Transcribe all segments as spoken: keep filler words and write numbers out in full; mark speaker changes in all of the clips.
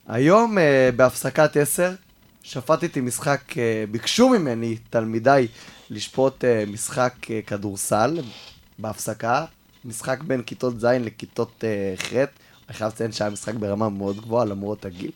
Speaker 1: היום בהפסקת עשר, שפטתי משחק, ביקשו ממני תלמידיי לשפוט משחק כדורסל בהפסקה, משחק בין כיתות ז' לכיתות ח', אני חייב לציין שהיה משחק ברמה מאוד גבוהה למרות הגיל.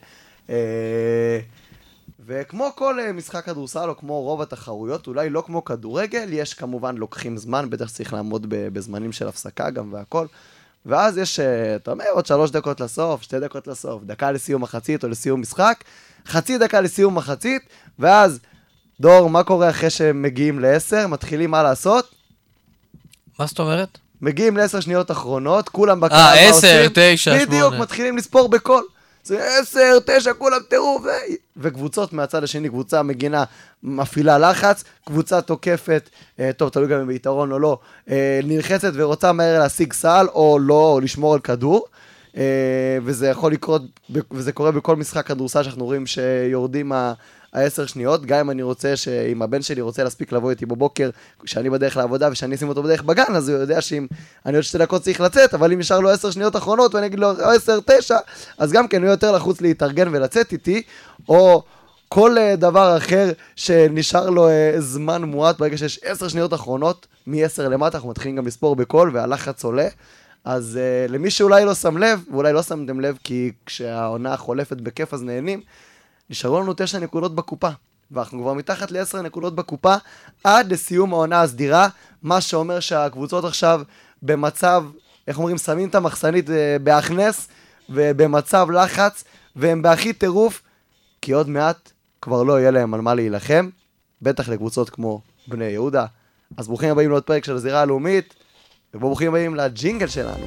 Speaker 1: וכמו כל משחק כדורסל או כמו רוב התחרויות, אולי לא כמו כדורגל, יש כמובן לוקחים זמן, בטח צריך לעמוד בזמנים של הפסקה גם והכל. ואז יש, אתה אומר, עוד שלוש דקות לסוף, שתי דקות לסוף, דקה לסיום מחצית או לסיום משחק, חצי דקה לסיום מחצית, ואז, דור, מה קורה אחרי שהם מגיעים לעשר? מתחילים מה לעשות?
Speaker 2: מה זאת אומרת?
Speaker 1: מגיעים לעשר שניות אחרונות, כולם בקהל
Speaker 2: אה, עשר, תשע, שמונה.
Speaker 1: בדיוק, מתחילים לספור בכל. זה עשר, תשע, כולם תראו, ו... וקבוצות מהצד השני, קבוצה מגינה מפעילה לחץ, קבוצה תוקפת, אה, טוב, תלוי גם אם ביתרון או לא, אה, נלחצת ורוצה מהר להשיג סל, או לא, או לשמור על כדור, אה, וזה יכול לקרות, וזה קורה בכל משחק כדורסל שאנחנו רואים שיורדים ה... העשר שניות, גם אם אני רוצה, שאם הבן שלי רוצה להספיק לבוא איתי בבוקר, כשאני בדרך לעבודה ושאני אשים אותו בדרך בגן, אז הוא יודע שאם אני עוד שתי דקות צריך לצאת, אבל אם נשאר לו עשר שניות אחרונות, ואני אגיד לו עשר, תשע, אז גם כן הוא יותר לחוץ להתארגן ולצאת איתי, או כל דבר אחר שנשאר לו זמן מועט, ברגע שיש עשר שניות אחרונות, מ-עשר למטה, אנחנו מתחילים גם לספור בכל, והלחץ עולה, אז uh, למי שאולי לא שם לב, ואולי לא שמתם לב, כי כשהעונה חולפת בכיף אז נהנים, נשארו לנו תשע נקודות בקופה, ואנחנו כבר מתחת לעשר נקודות בקופה, עד לסיום העונה הסדירה, מה שאומר שהקבוצות עכשיו במצב, איך אומרים, שמים את המחסנית בהכנס, ובמצב לחץ, והם בהכי טירוף, כי עוד מעט כבר לא יהיה להם על מה להילחם, בטח לקבוצות כמו בני יהודה. אז ברוכים הבאים לעוד פרק של הזירה הלאומית, וברוכים הבאים לג'ינגל שלנו.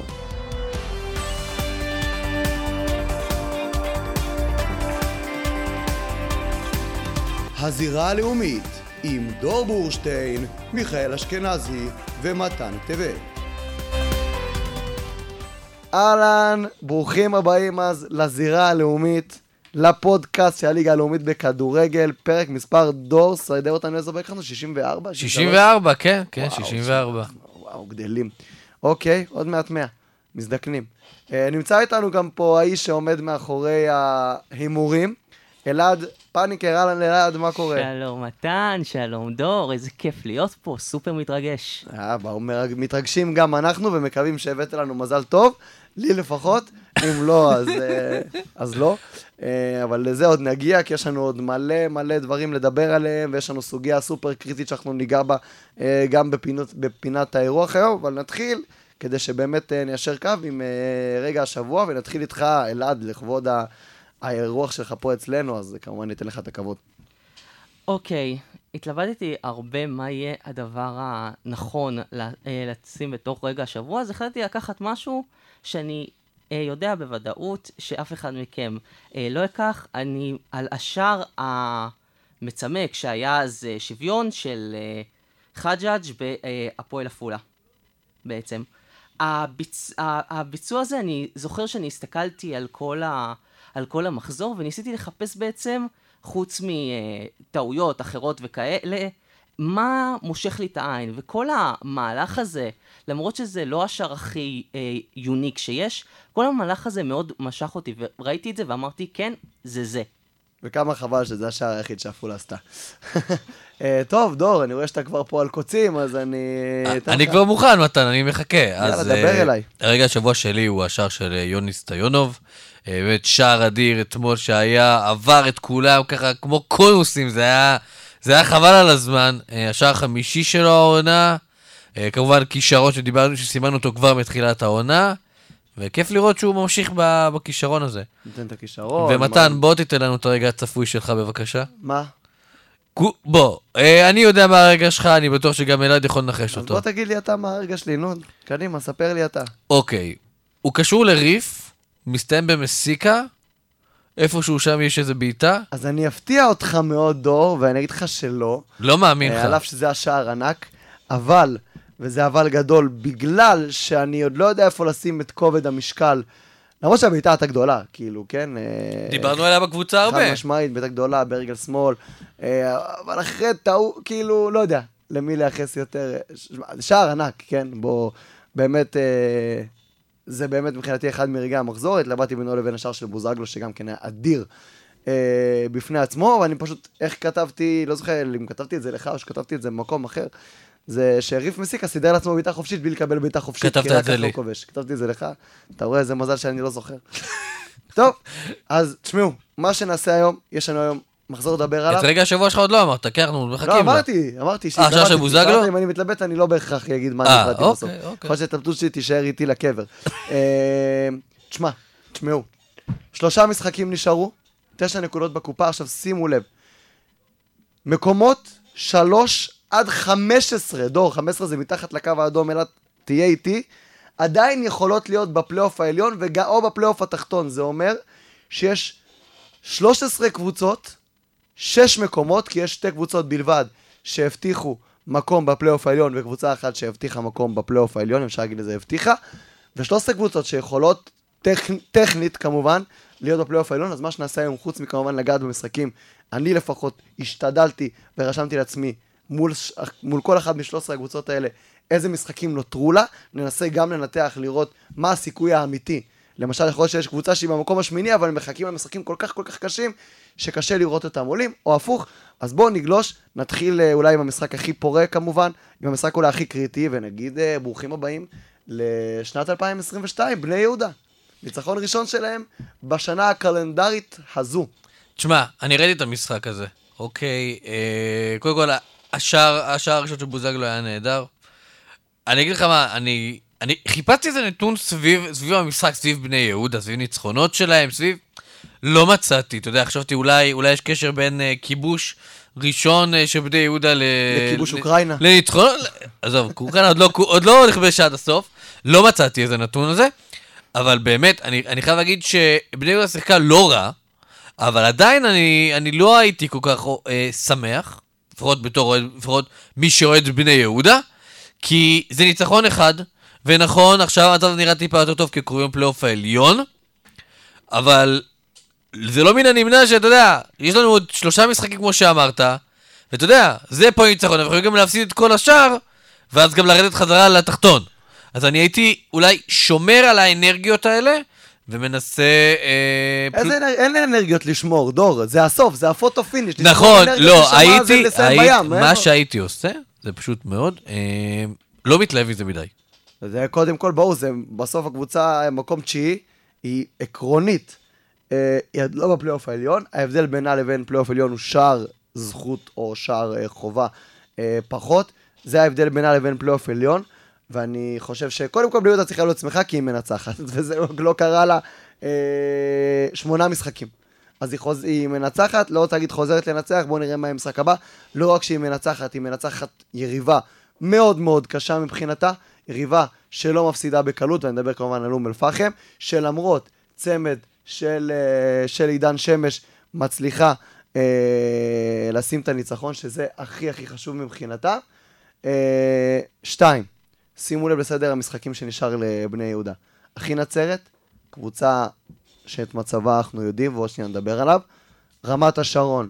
Speaker 1: הזירה הלאומית עם דור בורשטיין, מיכאל אשכנזי ומתן טבת. אהלן, ברוכים הבאים אז לזירה הלאומית, לפודקאסט של הליגה הלאומית בכדורגל, פרק מספר דור, סיידר אותנו איזה פרק חנו? שישים וארבע?
Speaker 2: שישים וארבע, כן, כן, שישים וארבע.
Speaker 1: וואו, גדלים. אוקיי, עוד מעט מאה, מזדקנים. נמצא איתנו גם פה האיש שעומד מאחורי ההימורים, אלעד פאניקר. אהלן אלעד, מה קורה?
Speaker 3: שלום מתן, שלום דור, איזה כיף להיות פה, סופר מתרגש.
Speaker 1: אה, באו מתרגשים גם אנחנו, ומקווים שהבאת לנו מזל טוב, לי לפחות, אם לא, אז, אז לא. אבל לזה עוד נגיע, כי יש לנו עוד מלא מלא דברים לדבר עליהם, ויש לנו סוגיה סופר קריטית שאנחנו ניגע בה גם בפינות, בפינת האירוח היום, אבל נתחיל, כדי שבאמת ניישר קו עם רגע השבוע, ונתחיל איתך אלעד לכבוד ה... האירוח שלך פה אצלנו, אז כמובן ניתן לך את הכבוד.
Speaker 3: אוקיי, התלבטתי הרבה מה יהיה הדבר הנכון לשים בתוך רגע השבוע, אז החלטתי לקחת משהו שאני יודע בוודאות שאף אחד מכם לא יקח. אני על השאר המצמק שהיה אז שוויון של חג'אג' בהפועל עפולה בעצם. הביצ... הביצוע הזה, אני זוכר שאני הסתכלתי על כל ה... על כל המחזור, וניסיתי לחפש בעצם, חוץ מטעויות אחרות וכאלה, מה מושך לי את העין. וכל המהלך הזה, למרות שזה לא השאר הכי אה, יוניק שיש, כל המהלך הזה מאוד משך אותי, וראיתי את זה ואמרתי, כן, זה זה.
Speaker 1: וכמה חבל שזה השאר היחיד שעפולה עשתה. טוב, דור, אני רואה שאתה כבר פה על קוצים, אז אני...
Speaker 2: אני כבר מוכן, מתן, אני מחכה.
Speaker 1: יאללה, דבר אליי.
Speaker 2: הרגע השבוע שלי הוא השאר של יוני סטיונוב, באמת שער אדיר אתמול שהיה, עבר את כולם ככה כמו קונוסים, זה היה, זה היה חבל על הזמן. השער החמישי שלו העונה, כמובן כישרון שדיברנו שסימנו אותו כבר מתחילת העונה, וכיף לראות שהוא ממשיך בכישרון הזה.
Speaker 1: ניתן את הכישרון.
Speaker 2: ומתן, בוא תיתן לנו את הרגע הצפוי שלך בבקשה.
Speaker 1: מה?
Speaker 2: בוא, אני יודע מה הרגע שלך, אני בטוח שגם אלעד יכול לנחש אותו.
Speaker 1: אז בוא תגיד לי אתה מה הרגע שלי, נו, קדימה, ספר לי אתה.
Speaker 2: אוקיי, הוא קשור לריף, מסתיים במסיקה, איפשהו שם יש איזה בעיטה.
Speaker 1: אז אני אפתיע אותך מאוד דור, ואני אגיד לך שלא.
Speaker 2: לא מאמין לך.
Speaker 1: על אף שזה השער ענק, אבל, וזה אבל גדול, בגלל שאני עוד לא יודע איפה לשים את כובד המשקל, למרות שהבעיטה הייתה גדולה, כאילו, כן?
Speaker 2: דיברנו עליה בקבוצה הרבה.
Speaker 1: חד משמעית, בעיטה גדולה, ברגל שמאל, אבל אחרי טעו, כאילו, לא יודע, למי לייחס יותר, שער ענק, כן? בוא, באמת, זה באמת מבחינתי אחד מרגעי המחזור, התלבטתי בינו לבין השאר של בוזגלו, שגם כן היה אדיר אה, בפני עצמו, ואני פשוט, איך כתבתי, לא זוכר אם כתבתי את זה לך או שכתבתי את זה במקום אחר, זה שריף מסיקה סידר לעצמו בעיטה חופשית בלי לקבל בעיטה חופשית.
Speaker 2: כתבת את זה לי.
Speaker 1: כתבתי את זה לך, אתה רואה איזה מזל שאני לא זוכר. טוב, אז תשמעו, מה שנעשה היום, יש לנו היום מחזור לדבר עליו.
Speaker 2: את רגע השבוע שלך עוד לא אמרת, כי אנחנו מחכים לו.
Speaker 1: לא, אמרתי, אמרתי.
Speaker 2: אה, עכשיו של בוזגלו?
Speaker 1: אם אני מתלבט, אני לא בהכרח אגיד מה אני החלטתי בסוף. יכול שהתלבטות שלי תישאר איתי לקבר. תשמע, תשמעו, שלושה משחקים נשארו, תשע נקודות בקופה, עכשיו שימו לב. מקומות שלוש עד חמש עשרה, דור, חמש עשרה זה מתחת לקו האדום, אלא תהיה איתי, עדיין יכולות להיות בפלייאוף העליון או בפלייאוף התחתון. זה אומר שיש שלוש עשרה קבוצות, שש מקומות, כי יש שתי קבוצות בלבד שהבטיחו מקום בפלייאוף העליון, וקבוצה אחת שהבטיחה מקום בפלייאוף העליון, אפשר להגיד לזה הבטיחה, ו-שלוש עשרה קבוצות שיכולות, טכ... טכנית כמובן, להיות בפלייאוף העליון. אז מה שנעשה היום, חוץ מכמובן לגעת במשחקים, אני לפחות השתדלתי ורשמתי לעצמי, מול, מול כל אחד מ-שלוש עשרה הקבוצות האלה, איזה משחקים נותרו לה, ננסה גם לנתח, לראות מה הסיכוי האמיתי. למשל, יכול להיות שיש קבוצה שהיא במקום השמיני, אבל הם מחכים למשחקים כל כך כל כך קשים, שקשה לראות אותם עולים, או הפוך. אז בואו נגלוש, נתחיל אולי עם המשחק הכי פורה כמובן, עם המשחק אולי הכי קריטי, ונגיד ברוכים הבאים לשנת אלפיים עשרים ושתיים, בני יהודה. ניצחון ראשון שלהם בשנה הקלנדרית הזו.
Speaker 2: תשמע, אני ראיתי את המשחק הזה, אוקיי, אה, קודם כל, השער, השער הראשון של בוזגלו היה נהדר. אני אגיד לך מה, אני, אני חיפשתי איזה נתון סביב, סביב המשחק, סביב בני יהודה, סביב ניצחונות שלהם, סביב... לא מצאתי, אתה יודע, חשבתי אולי, אולי יש קשר בין uh, כיבוש ראשון uh, של בני יהודה ל...
Speaker 1: לכיבוש ל... אוקראינה.
Speaker 2: לניצחונות, עזוב, אוקראינה עוד לא, עוד לא נכבש עד הסוף, לא מצאתי איזה נתון הזה, אבל באמת, אני, אני חייב להגיד שבני יהודה שיחקה לא רע, אבל עדיין אני, אני לא הייתי כל כך אה, שמח, לפחות בתור, לפחות מי שאוהד בני יהודה, כי זה ניצחון אחד, ונכון, עכשיו המצב נראה טיפה יותר טוב כקרובים פלייאוף העליון, אבל זה לא מן הנמנע שאתה יודע, יש לנו עוד שלושה משחקים כמו שאמרת, ואתה יודע, זה פה ניצחון, אנחנו יכולים גם להפסיד את כל השאר, ואז גם לרדת חזרה לתחתון. אז אני הייתי אולי שומר על האנרגיות האלה, ומנסה... אה,
Speaker 1: איזה פל... אנר... אין אנרגיות לשמור, דור, זה הסוף, זה הפוטו פיניש.
Speaker 2: נכון, לא, הייתי, היית, מה שהייתי עושה, זה פשוט מאוד, אה, לא מתלהב מזה מדי.
Speaker 1: זה קודם כל, ברור, זה בסוף הקבוצה, מקום תשיעי, היא עקרונית, אה, היא לא בפלייאוף העליון, ההבדל בינה לבין פלייאוף עליון הוא שער זכות או שער אה, חובה אה, פחות, זה ההבדל בינה לבין פלייאוף עליון, ואני חושב שקודם כל בני יהודה צריכה להיות שמחה כי היא מנצחת, וזה לא קרה לה אה, שמונה משחקים. אז היא, חוז... היא מנצחת, לא רוצה להגיד חוזרת לנצח, בואו נראה מה המשחק הבא. לא רק שהיא מנצחת, היא מנצחת יריבה מאוד מאוד קשה מבחינתה, יריבה שלא מפסידה בקלות, ואני מדבר כמובן על אום אל-פחם, שלמרות צמד של, אה, של עידן שמש מצליחה אה, לשים את הניצחון, שזה הכי הכי חשוב מבחינתה. אה, שתיים. שימו לב לסדר המשחקים שנשאר לבני יהודה. אחי נצרת, קבוצה שאת מצבה אנחנו יודעים, ועוד שנייה נדבר עליו, רמת השרון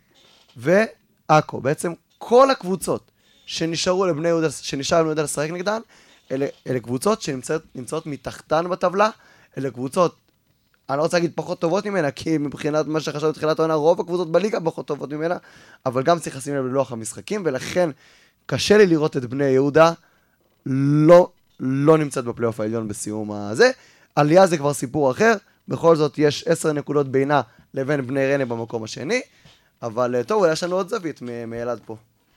Speaker 1: ועכו. בעצם כל הקבוצות שנשארו לבני יהודה, שנשאר לבני יהודה לשחק נגדן, אלה, אלה קבוצות שנמצאות מתחתן בטבלה, אלה קבוצות, אני לא רוצה להגיד פחות טובות ממנה, כי מבחינת מה שחשבתי בתחילת העונה, רוב הקבוצות בליגה פחות טובות ממנה, אבל גם צריך לשים לב ללוח המשחקים, ולכן קשה לי לראות את בני יהודה, לא, לא נמצאת בפלייאוף העליון בסיום הזה. עלייה זה כבר סיפור אחר, בכל זאת יש עשר נקודות בינה לבין בני ריינה במקום השני, אבל טוב, יש לנו עוד זווית מאלעד פה.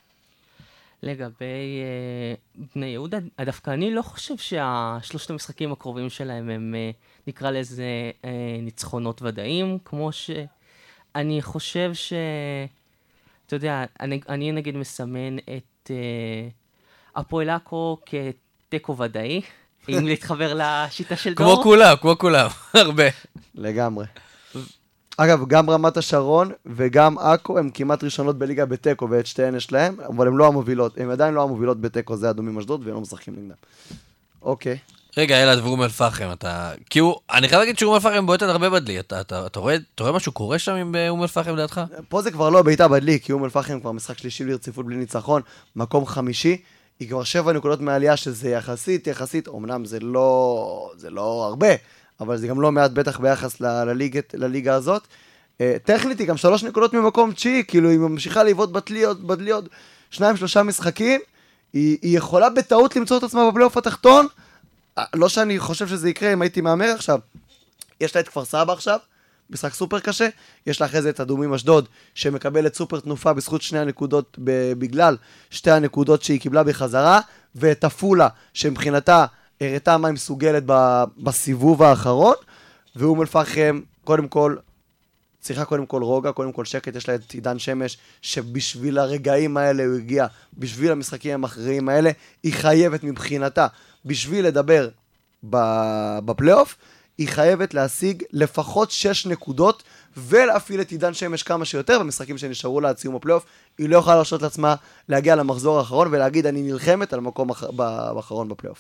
Speaker 3: לגבי uh, בני יהודה, דווקא אני לא חושב שהשלושת המשחקים הקרובים שלהם הם, uh, נקרא לזה, uh, ניצחונות ודאים, כמו שאני חושב ש... אתה יודע, אני, אני נגיד מסמן את... Uh, הפועל עכו כטקו ודאי, אם להתחבר לשיטה של דור.
Speaker 2: כמו כולם, כמו כולם, הרבה.
Speaker 1: לגמרי. אגב, גם רמת השרון וגם עכו הם כמעט ראשונות בליגה בטקו, ואת שתיהן יש להם, אבל הם לא המובילות, הם עדיין לא המובילות בטקו, זה אדומים אשדוד, והם לא משחקים נגדם. אוקיי.
Speaker 2: רגע, אלעד ואום אל-פחם, אתה... כי הוא... אני חייב להגיד שאום אל-פחם בועטת הרבה בדלי, אתה, אתה, אתה רואה, אתה רואה משהו קורה שם עם אום אל-פחם לדעתך?
Speaker 1: פה זה כבר לא בעיטה בדלי, כי אום אל-פחם כבר משחק שלישי לרציפות בלי ניצחון, מקום חמישי, היא כבר שבע נקודות מעלייה, שזה יחסית, יחסית, אמנם זה לא, זה לא הרבה, אבל זה גם לא מעט בטח ביחס לליגה, לליגה הזאת. טכנית היא גם שלוש נקודות ממקום תשיעי, כאילו היא ממשיכה לעבוד בדליות, בדליות, שניים, שלושה משחקים, היא, היא יכולה בטעות למצוא את עצמה בפלייאוף התחתון, לא שאני חושב שזה יקרה אם הייתי מאמר עכשיו, יש לה את כפר סבא עכשיו, משחק סופר קשה, יש לה אחרי זה את אדומים אשדוד, שמקבלת סופר תנופה בזכות שני הנקודות, בגלל שתי הנקודות שהיא קיבלה בחזרה, ואת עפולה, שמבחינתה הראתה מה היא מסוגלת בסיבוב האחרון, ואום אל-פחם, קודם כל, צריכה קודם כל רוגע, קודם כל שקט, יש לה את עידן שמש, שבשביל הרגעים האלה הוא הגיע, בשביל המשחקים המכריעים האלה, היא חייבת מבחינתה, בשביל לדבר בפלייאוף, היא חייבת להשיג לפחות שש נקודות, ולהפעיל את עידן שמש כמה שיותר, במשחקים שנשארו לה עד סיום הפלייאוף, היא לא יכולה להרשות לעצמה להגיע למחזור האחרון, ולהגיד אני נלחמת על המקום האחרון בפלייאוף.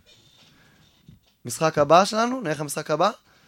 Speaker 1: משחק הבא שלנו, נלך המשחק הבא,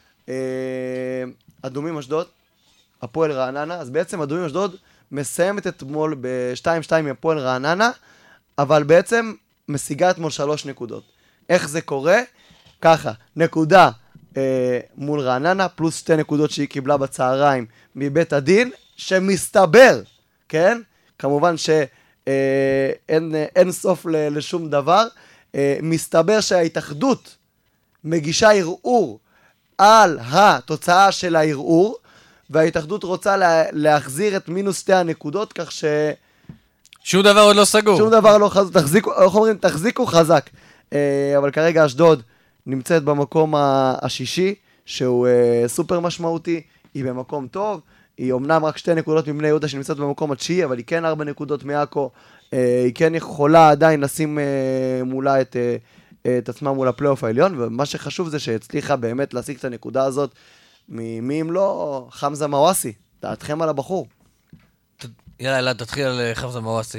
Speaker 1: אדומים אשדוד, הפועל רעננה, אז בעצם אדומים אשדוד מסיימת אתמול ב-שתיים שתיים עם הפועל רעננה, אבל בעצם משיגה אתמול שלוש נקודות. איך זה קורה? ככה, נקודה אה, מול רעננה, פלוס שתי נקודות שהיא קיבלה בצהריים מבית הדין, שמסתבר, כן? כמובן שאין אה, אין סוף ל, לשום דבר, אה, מסתבר שההתאחדות מגישה ערעור על התוצאה של הערעור, וההתאחדות רוצה לה, להחזיר את מינוס שתי הנקודות, כך ש...
Speaker 2: שום דבר עוד לא סגור.
Speaker 1: שום דבר לא חזק, תחזיקו, איך אומרים, תחזיקו חזק. אה, אבל כרגע אשדוד נמצאת במקום השישי, שהוא אה, סופר משמעותי, היא במקום טוב, היא אומנם רק שתי נקודות מבני יהודה שנמצאת במקום התשיעי, אבל היא כן ארבע נקודות מעכו, אה, היא כן יכולה עדיין לשים אה, מולה את, אה, את עצמה מול הפלייאוף העליון, ומה שחשוב זה שהצליחה באמת להשיג את הנקודה הזאת, מי אם לא, חמזה מוואסי, דעתכם על הבחור.
Speaker 2: יאללה, אלעד, תתחיל על חמזה מוואסי.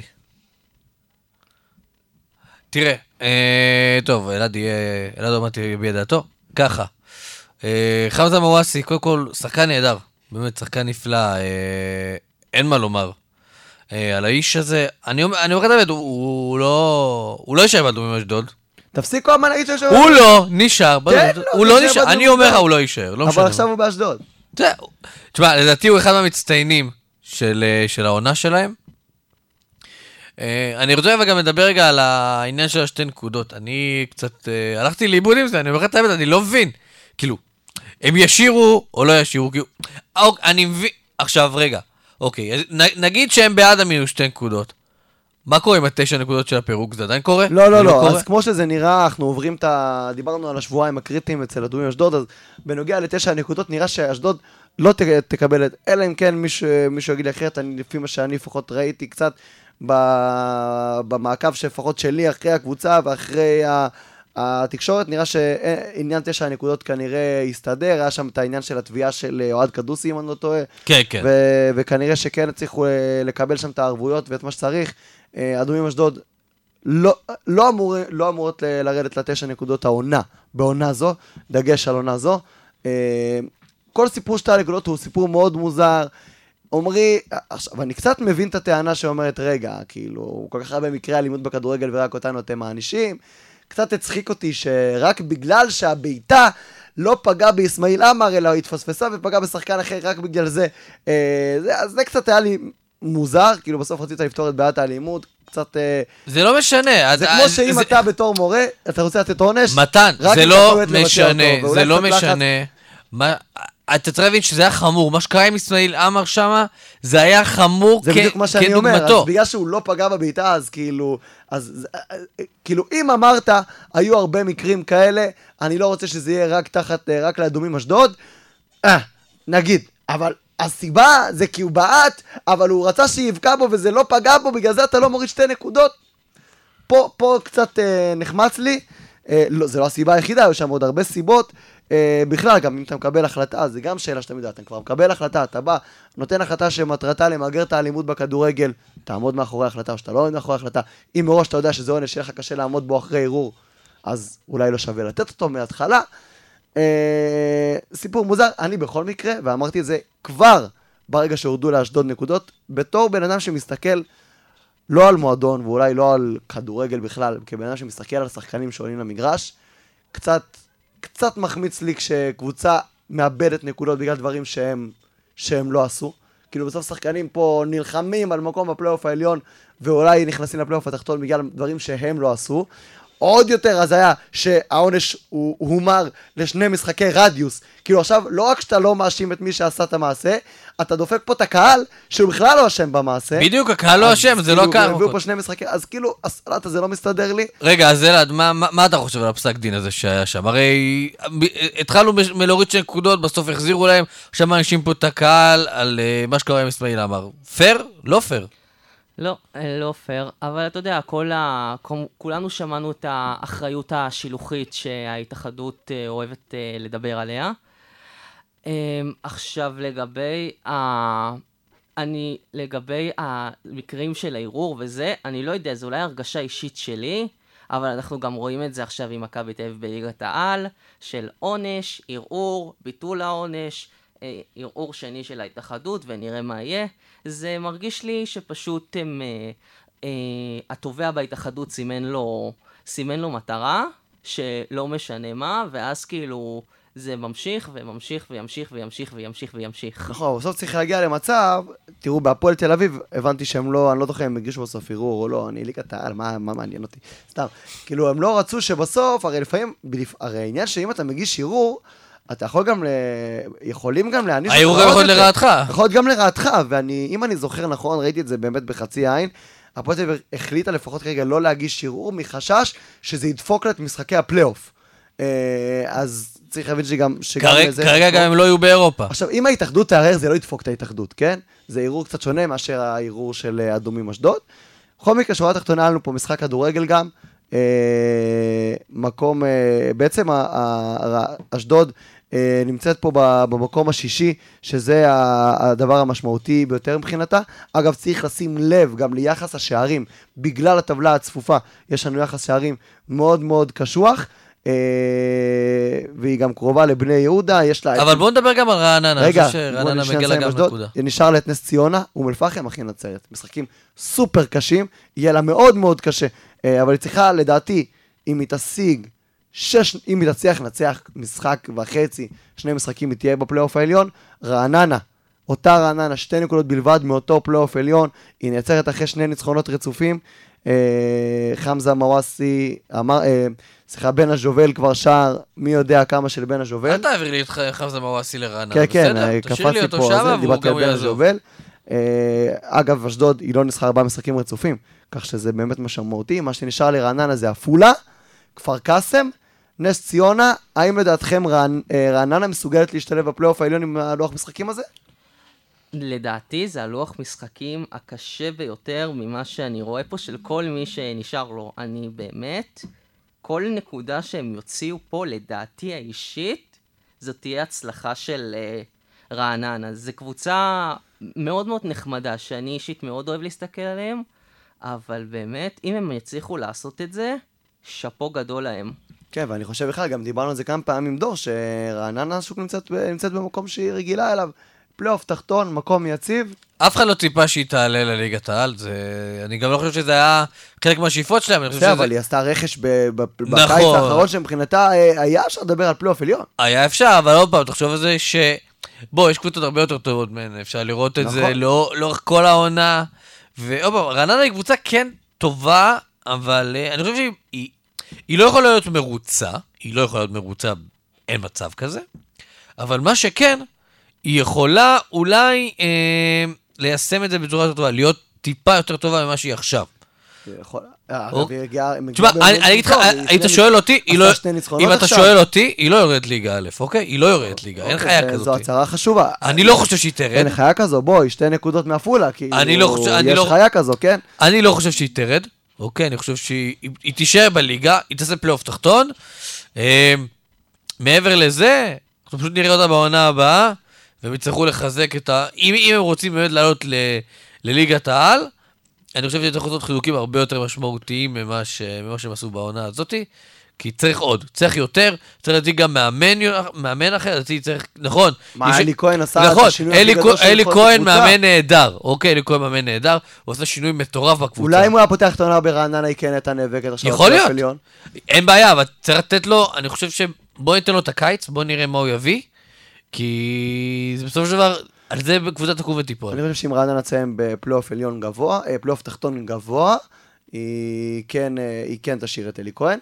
Speaker 2: תראה, אה, טוב, אלעד יהיה, אלעד אומרת יביע דעתו, ככה. אה, חמזה מוואסי, קודם כל, שחקן נהדר, באמת שחקן נפלא, אה, אין מה לומר. אה, על האיש הזה, אני אומר, אני אומר את האמת, הוא, הוא לא, הוא לא ישאר באדומים אשדוד.
Speaker 1: תפסיקו מה נגיד שישאר.
Speaker 2: הוא לא נשאר,
Speaker 1: כן,
Speaker 2: הוא לא נשאר, אני אומר לך, הוא לא יישאר, לא משנה.
Speaker 1: אבל עכשיו הוא באשדוד.
Speaker 2: תשמע, לדעתי הוא אחד מהמצטיינים של העונה שלהם. אני רוצה אבל גם לדבר רגע על העניין של השתי נקודות. אני קצת הלכתי לאיבוד עם זה, אני אומר לך את האמת, אני לא מבין. כאילו, הם ישירו או לא ישירו, כאילו, אני מבין, עכשיו רגע, אוקיי, נגיד שהם בעד המינוס שתי נקודות. מה קורה עם התשע נקודות של הפירוק? זה עדיין קורה?
Speaker 1: לא, לא, לא. אז כמו שזה נראה, אנחנו עוברים את ה... דיברנו על השבועיים הקריטיים אצל אדומים אשדוד, אז בנוגע לתשע הנקודות, נראה שאשדוד לא תקבל את... אלא אם כן מישהו יגיד לי אחרת, לפי מה שאני לפחות ראיתי קצת במעקב שלפחות שלי אחרי הקבוצה ואחרי התקשורת, נראה שעניין תשע הנקודות כנראה יסתדר, היה שם את העניין של התביעה של אוהד קדוסי, אם אני לא טועה.
Speaker 2: כן, כן.
Speaker 1: וכנראה שכן הצליחו לקבל שם את הערבויות ואת מה שצריך. אדומים אשדוד לא, לא, אמור, לא אמורות לרדת לתשע נקודות העונה, בעונה זו, דגש על עונה זו. כל סיפור שתי הנקודות הוא סיפור מאוד מוזר. אומרי, עכשיו, אני קצת מבין את הטענה שאומרת, רגע, כאילו, כל כך הרבה מקרי אלימות בכדורגל ורק אותנו אתם מענישים. קצת הצחיק אותי שרק בגלל שהביתה לא פגע ביסמעיל עמר, אלא התפספסה ופגע בשחקן אחר רק בגלל זה. זה, אז זה קצת היה לי מוזר, כאילו בסוף רצית לפתור את בעיית האלימות, קצת... זה
Speaker 2: לא משנה.
Speaker 1: זה כמו שאם אתה בתור מורה, אתה רוצה לתת עונש...
Speaker 2: מתן, זה לא משנה, זה לא משנה. אתה צריך להבין שזה היה חמור, מה שקרה עם יסמעיל עמר שמה, זה היה חמור כדוגמתו.
Speaker 1: זה בדיוק מה שאני אומר, אז בגלל שהוא לא פגע בביתה, אז כאילו, אז כאילו אם אמרת, היו הרבה מקרים כאלה, אני לא רוצה שזה יהיה רק תחת, רק לאדומים אשדוד, אה, נגיד, אבל הסיבה זה כי הוא בעט, אבל הוא רצה שיבקע בו וזה לא פגע בו, בגלל זה אתה לא מוריד שתי נקודות. פה, פה קצת אה, נחמץ לי, אה, לא, זה לא הסיבה היחידה, היו שם עוד הרבה סיבות, אה, בכלל גם אם אתה מקבל החלטה, זה גם שאלה שאתה יודע, אתה כבר מקבל החלטה, אתה בא, נותן החלטה שמטרתה למגר את האלימות בכדורגל, תעמוד מאחורי החלטה או שאתה לא עומד מאחורי החלטה, אם מראש אתה יודע שזה עונש שיהיה לך קשה לעמוד בו אחרי ערעור, אז אולי לא שווה לתת אותו מההתחלה. אה, סיפור מוזר, אני בכל מקרה, ואמרתי את זה כבר ברגע שהורדו לאשדוד נקודות, בתור בן אדם שמסתכל לא על מועדון, ואולי לא על כדורגל בכלל, כבן אדם שמסתכל על השחקנים שעולים למגרש, קצת, קצת מחמיץ לי כשקבוצה מאבדת נקודות בגלל דברים שהם, שהם לא עשו. כאילו בסוף שחקנים פה נלחמים על מקום בפלייאוף העליון, ואולי נכנסים לפלייאוף התחתון בגלל דברים שהם לא עשו. עוד יותר אז היה שהעונש הוא הומר לשני משחקי רדיוס. כאילו עכשיו, לא רק שאתה לא מאשים את מי שעשה את המעשה, אתה דופק פה את הקהל שהוא בכלל לא אשם במעשה.
Speaker 2: בדיוק, הקהל לא אשם, זה לא הקהל.
Speaker 1: הביאו פה שני משחקי, אז כאילו, הסלט הזה לא מסתדר לי.
Speaker 2: רגע, אז אלעד, מה, מה, מה אתה חושב על הפסק דין הזה שהיה שם? הרי התחלנו מלהוריד שני נקודות, בסוף החזירו להם, עכשיו מאנשים פה את הקהל על uh, מה שקרה עם אסמאעיל עמאר. פייר? לא פייר.
Speaker 3: לא, לא פייר, אבל אתה יודע, כל ה... כולנו שמענו את האחריות השילוחית שההתאחדות אוהבת לדבר עליה. עכשיו לגבי ה... אני, לגבי המקרים של הערעור וזה, אני לא יודע, זו אולי הרגשה אישית שלי, אבל אנחנו גם רואים את זה עכשיו עם מכבי תל אביב בליגת העל, של עונש, ערעור, ביטול העונש, ערעור שני של ההתאחדות, ונראה מה יהיה. זה מרגיש לי שפשוט הם, אה, אה, התובע בהתאחדות סימן לו, סימן לו מטרה, שלא משנה מה, ואז כאילו זה ממשיך וממשיך וימשיך וימשיך וימשיך וימשיך.
Speaker 1: נכון, בסוף צריך להגיע למצב, תראו, בהפועל תל אביב, הבנתי שהם לא, אני לא זוכר אם הגישו בסוף ערעור או לא, אני ליגת העל, מה, מה מעניין אותי? סתם, כאילו הם לא רצו שבסוף, הרי לפעמים, הרי העניין שאם אתה מגיש ערעור, אתה יכול גם, ל... יכולים גם להעניש...
Speaker 2: הערעור גם יכול לרעתך.
Speaker 1: יכול גם לרעתך, ואני, אם אני זוכר נכון, ראיתי את זה באמת בחצי עין, הפועל תל אביב החליטה לפחות כרגע לא להגיש ערעור מחשש שזה ידפוק לה את משחקי הפלייאוף. אז צריך להבין שגם...
Speaker 2: כרגע גם הם לא יהיו באירופה.
Speaker 1: עכשיו, אם ההתאחדות תערער, זה לא ידפוק את ההתאחדות, כן? זה ערעור קצת שונה מאשר הערעור של אדומים אשדוד. בכל מקרה, שורה תחתונה לנו פה משחק כדורגל גם. מקום, בעצם אשדוד נמצאת פה במקום השישי, שזה הדבר המשמעותי ביותר מבחינתה. אגב, צריך לשים לב גם ליחס השערים, בגלל הטבלה הצפופה, יש לנו יחס שערים מאוד מאוד קשוח, והיא גם קרובה לבני יהודה, יש לה...
Speaker 2: אבל בואו נדבר גם על רעננה.
Speaker 1: רגע,
Speaker 2: רעננה מגיע גם נקודה.
Speaker 1: נשאר לה את נס ציונה, אום אל-פחם, אחי נצרת. משחקים סופר קשים, יהיה לה מאוד מאוד קשה, אבל היא צריכה, לדעתי, אם היא תשיג, שש, אם היא תצליח לנצח משחק וחצי, שני משחקים היא תהיה בפלייאוף העליון, רעננה, אותה רעננה, שתי נקודות בלבד מאותו פלייאוף עליון, היא נעצרת אחרי שני ניצחונות רצופים, חמזה מוואסי, אמר, סליחה, בן הז'ובל כבר שער, מי יודע כמה של בן הז'ובל.
Speaker 2: אל תעביר לי את חמזה מוואסי לרעננה,
Speaker 1: כן, כן, קפצתי פה, דיברתי על בן הז'ובל. אגב, אשדוד היא לא ניצחה ארבעה משחקים רצופים, כך שזה באמת משמעותי. מה שנשאר לרעננה זה עפולה, כפר קאסם, נס ציונה. האם לדעתכם רעננה מסוגלת להשתלב בפלייאוף העליון עם הלוח משחקים הזה?
Speaker 3: לדעתי זה הלוח משחקים הקשה ביותר ממה שאני רואה פה של כל מי שנשאר לו. אני באמת, כל נקודה שהם יוציאו פה, לדעתי האישית, זאת תהיה הצלחה של uh, רעננה. זו קבוצה מאוד מאוד נחמדה, שאני אישית מאוד אוהב להסתכל עליהם, אבל באמת, אם הם יצליחו לעשות את זה, שפו גדול להם.
Speaker 1: כן, ואני חושב בכלל, גם דיברנו על זה כמה פעמים עם דור, שרעננה שוק נמצאת, נמצאת במקום שהיא רגילה אליו. פלייאוף תחתון, מקום יציב.
Speaker 2: אף אחד לא ציפה שהיא תעלה לליגת העל, זה... אני גם לא חושב שזה היה חלק מהשאיפות שלהם. אני חושב שזה...
Speaker 1: אבל היא עשתה רכש בקיץ האחרון שמבחינתה היה אפשר לדבר על פלייאוף עליון.
Speaker 2: היה אפשר, אבל עוד פעם, תחשוב על זה ש... בוא, יש קבוצות הרבה יותר טובות מהן, אפשר לראות את זה לאורך כל העונה. ועוד פעם, רעננה היא קבוצה כן טובה, אבל אני חושב שהיא היא לא יכולה להיות מרוצה, היא לא יכולה להיות מרוצה, אין מצב כזה, אבל מה שכן, היא יכולה אולי אה, ליישם את זה בצורה יותר טובה, להיות טיפה יותר טובה ממה שהיא עכשיו. תשמע, אני אגיד לך, אם אתה שואל אותי, אם אתה שואל אותי, היא לא יורדת ליגה א', אוקיי? היא לא יורדת ליגה, אין חיה כזאת.
Speaker 1: זו הצהרה חשובה.
Speaker 2: אני לא חושב שהיא תרד.
Speaker 1: אין חיה כזו, בואי, שתי נקודות מעפולה, כי יש חיה כזו, כן?
Speaker 2: אני לא חושב שהיא תרד, אוקיי? אני חושב שהיא תישאר בליגה, היא תעשה פלייאוף תחתון. מעבר לזה, אנחנו פשוט נראה אותה בעונה הבאה, והם יצטרכו לחזק את ה... אם הם רוצים באמת לעלות לליגת העל, אני חושב שזה צריך לעשות חיזוקים הרבה יותר משמעותיים ממה שהם עשו בעונה הזאת, כי צריך עוד, צריך יותר, צריך לדעתי גם מאמן, מאמן אחר, לדעתי צריך, נכון.
Speaker 1: מה,
Speaker 2: יש...
Speaker 1: אלי כהן עשה
Speaker 2: נכון,
Speaker 1: את השינוי הכי גדול של
Speaker 2: אלי
Speaker 1: כל
Speaker 2: כהן
Speaker 1: הקבוצה?
Speaker 2: מאמן נהדר, אוקיי, אלי כהן מאמן נהדר, הוא עושה שינוי מטורף בקבוצה.
Speaker 1: אולי אם הוא היה פותח את העונה ברעננה, היא כן הייתה נאבקת עכשיו.
Speaker 2: יכול להיות, אין בעיה, אבל צריך לתת לו, אני חושב שבוא ניתן לו את הקיץ, בוא נראה מה הוא יביא, כי זה בסופו של דבר, על זה בקבוצת תקום ותיפול.
Speaker 1: אני חושב שאם רעננה תסיים בפלייאוף עליון גבוה, פלייאוף תחתון גבוה, היא כן, היא כן תשאיר את אלי כהן,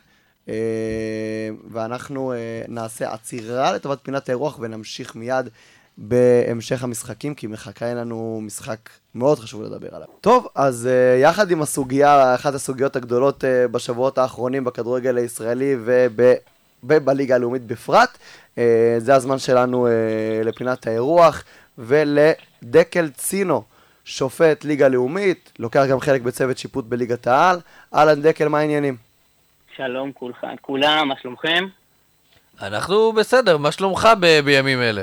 Speaker 1: ואנחנו נעשה עצירה לטובת פינת האירוח ונמשיך מיד בהמשך המשחקים, כי מחכה לנו משחק מאוד חשוב לדבר עליו. טוב, אז יחד עם הסוגיה, אחת הסוגיות הגדולות בשבועות האחרונים בכדורגל הישראלי ובליגה הלאומית בפרט, זה הזמן שלנו לפינת האירוח ולדקל צינו, שופט ליגה לאומית, לוקח גם חלק בצוות שיפוט בליגת העל. אהלן דקל, מה העניינים?
Speaker 4: שלום כולם, מה שלומכם?
Speaker 2: אנחנו בסדר, מה שלומך ב- בימים אלה?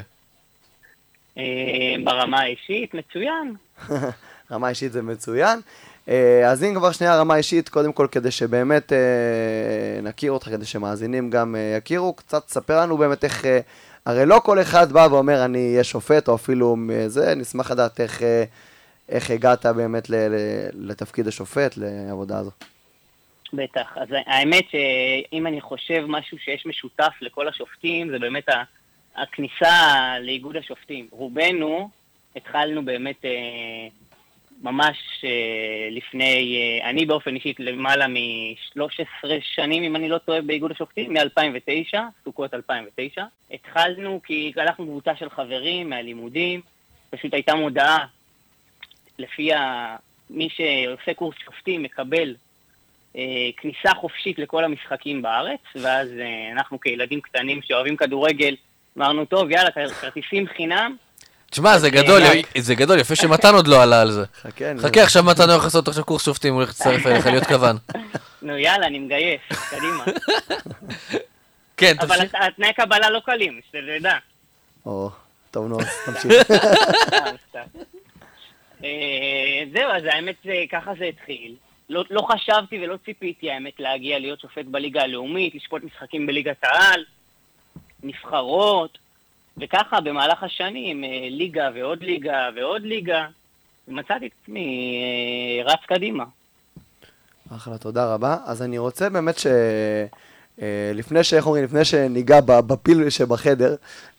Speaker 4: ברמה האישית, מצוין.
Speaker 1: רמה אישית זה מצוין. אז אם כבר שנייה רמה אישית, קודם כל כדי שבאמת נכיר אותך, כדי שמאזינים גם יכירו, קצת ספר לנו באמת איך, הרי לא כל אחד בא ואומר אני אהיה שופט, או אפילו זה, נשמח לדעת איך, איך הגעת באמת לתפקיד השופט, לעבודה הזו.
Speaker 4: בטח, אז האמת שאם אני חושב משהו שיש משותף לכל השופטים, זה באמת הכניסה לאיגוד השופטים. רובנו התחלנו באמת ממש לפני, אני באופן אישית למעלה מ-שלוש עשרה שנים, אם אני לא טועה, באיגוד השופטים, מ-אלפיים ותשע, סוכות אלפיים ותשע. התחלנו כי הלכנו קבוצה של חברים מהלימודים, פשוט הייתה מודעה לפיה מי שעושה קורס שופטים מקבל כניסה חופשית לכל המשחקים בארץ, ואז אנחנו כילדים קטנים שאוהבים כדורגל, אמרנו, טוב, יאללה, כרטיסים חינם.
Speaker 2: תשמע, זה גדול, זה גדול, יפה שמתן עוד לא עלה על זה.
Speaker 1: חכה,
Speaker 2: חכה, עכשיו מתן הולך לעשות עכשיו קורס שופטים, הוא הולך להצטרף אליך להיות כוון.
Speaker 4: נו, יאללה, אני מגייס, קדימה.
Speaker 2: כן,
Speaker 4: אבל
Speaker 2: תמשיך.
Speaker 4: התנאי קבלה לא קלים, שזה ידע.
Speaker 1: או, טוב נו, תמשיך.
Speaker 4: זהו, אז האמת ככה זה התחיל. לא, לא חשבתי ולא ציפיתי, האמת, להגיע להיות שופט בליגה הלאומית, לשפוט משחקים בליגת העל, נבחרות, וככה במהלך השנים, ליגה ועוד ליגה ועוד ליגה, ומצאתי את עצמי רץ קדימה. אחלה,
Speaker 1: תודה רבה. אז אני רוצה באמת ש... לפני שאיך אומרים, לפני שניגע בפיל שבחדר,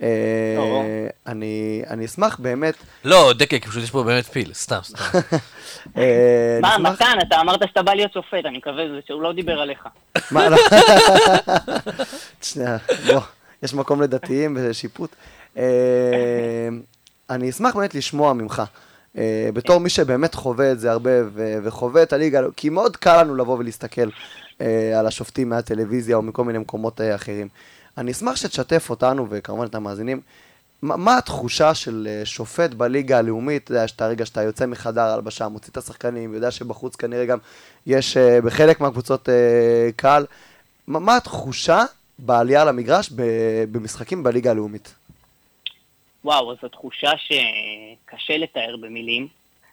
Speaker 1: אני, אני אשמח באמת...
Speaker 2: לא, דקל, פשוט יש פה באמת פיל, סתם, סתם.
Speaker 4: מה, מתן, אתה אמרת שאתה בא להיות שופט, אני מקווה שהוא לא דיבר עליך.
Speaker 1: מה, לא? שנייה, בוא, יש מקום לדתיים ושיפוט. אני אשמח באמת לשמוע ממך, בתור מי שבאמת חווה את זה הרבה וחווה את הליגה, כי מאוד קל לנו לבוא ולהסתכל על השופטים מהטלוויזיה או מכל מיני מקומות אחרים. אני אשמח שתשתף אותנו וכמובן את המאזינים, מה, מה התחושה של שופט בליגה הלאומית, אתה יודע, שאתה רגע שאתה יוצא מחדר הלבשה, מוציא את השחקנים, יודע שבחוץ כנראה גם יש בחלק מהקבוצות קהל, מה, מה התחושה בעלייה למגרש במשחקים בליגה הלאומית?
Speaker 4: וואו, זו תחושה שקשה לתאר במילים.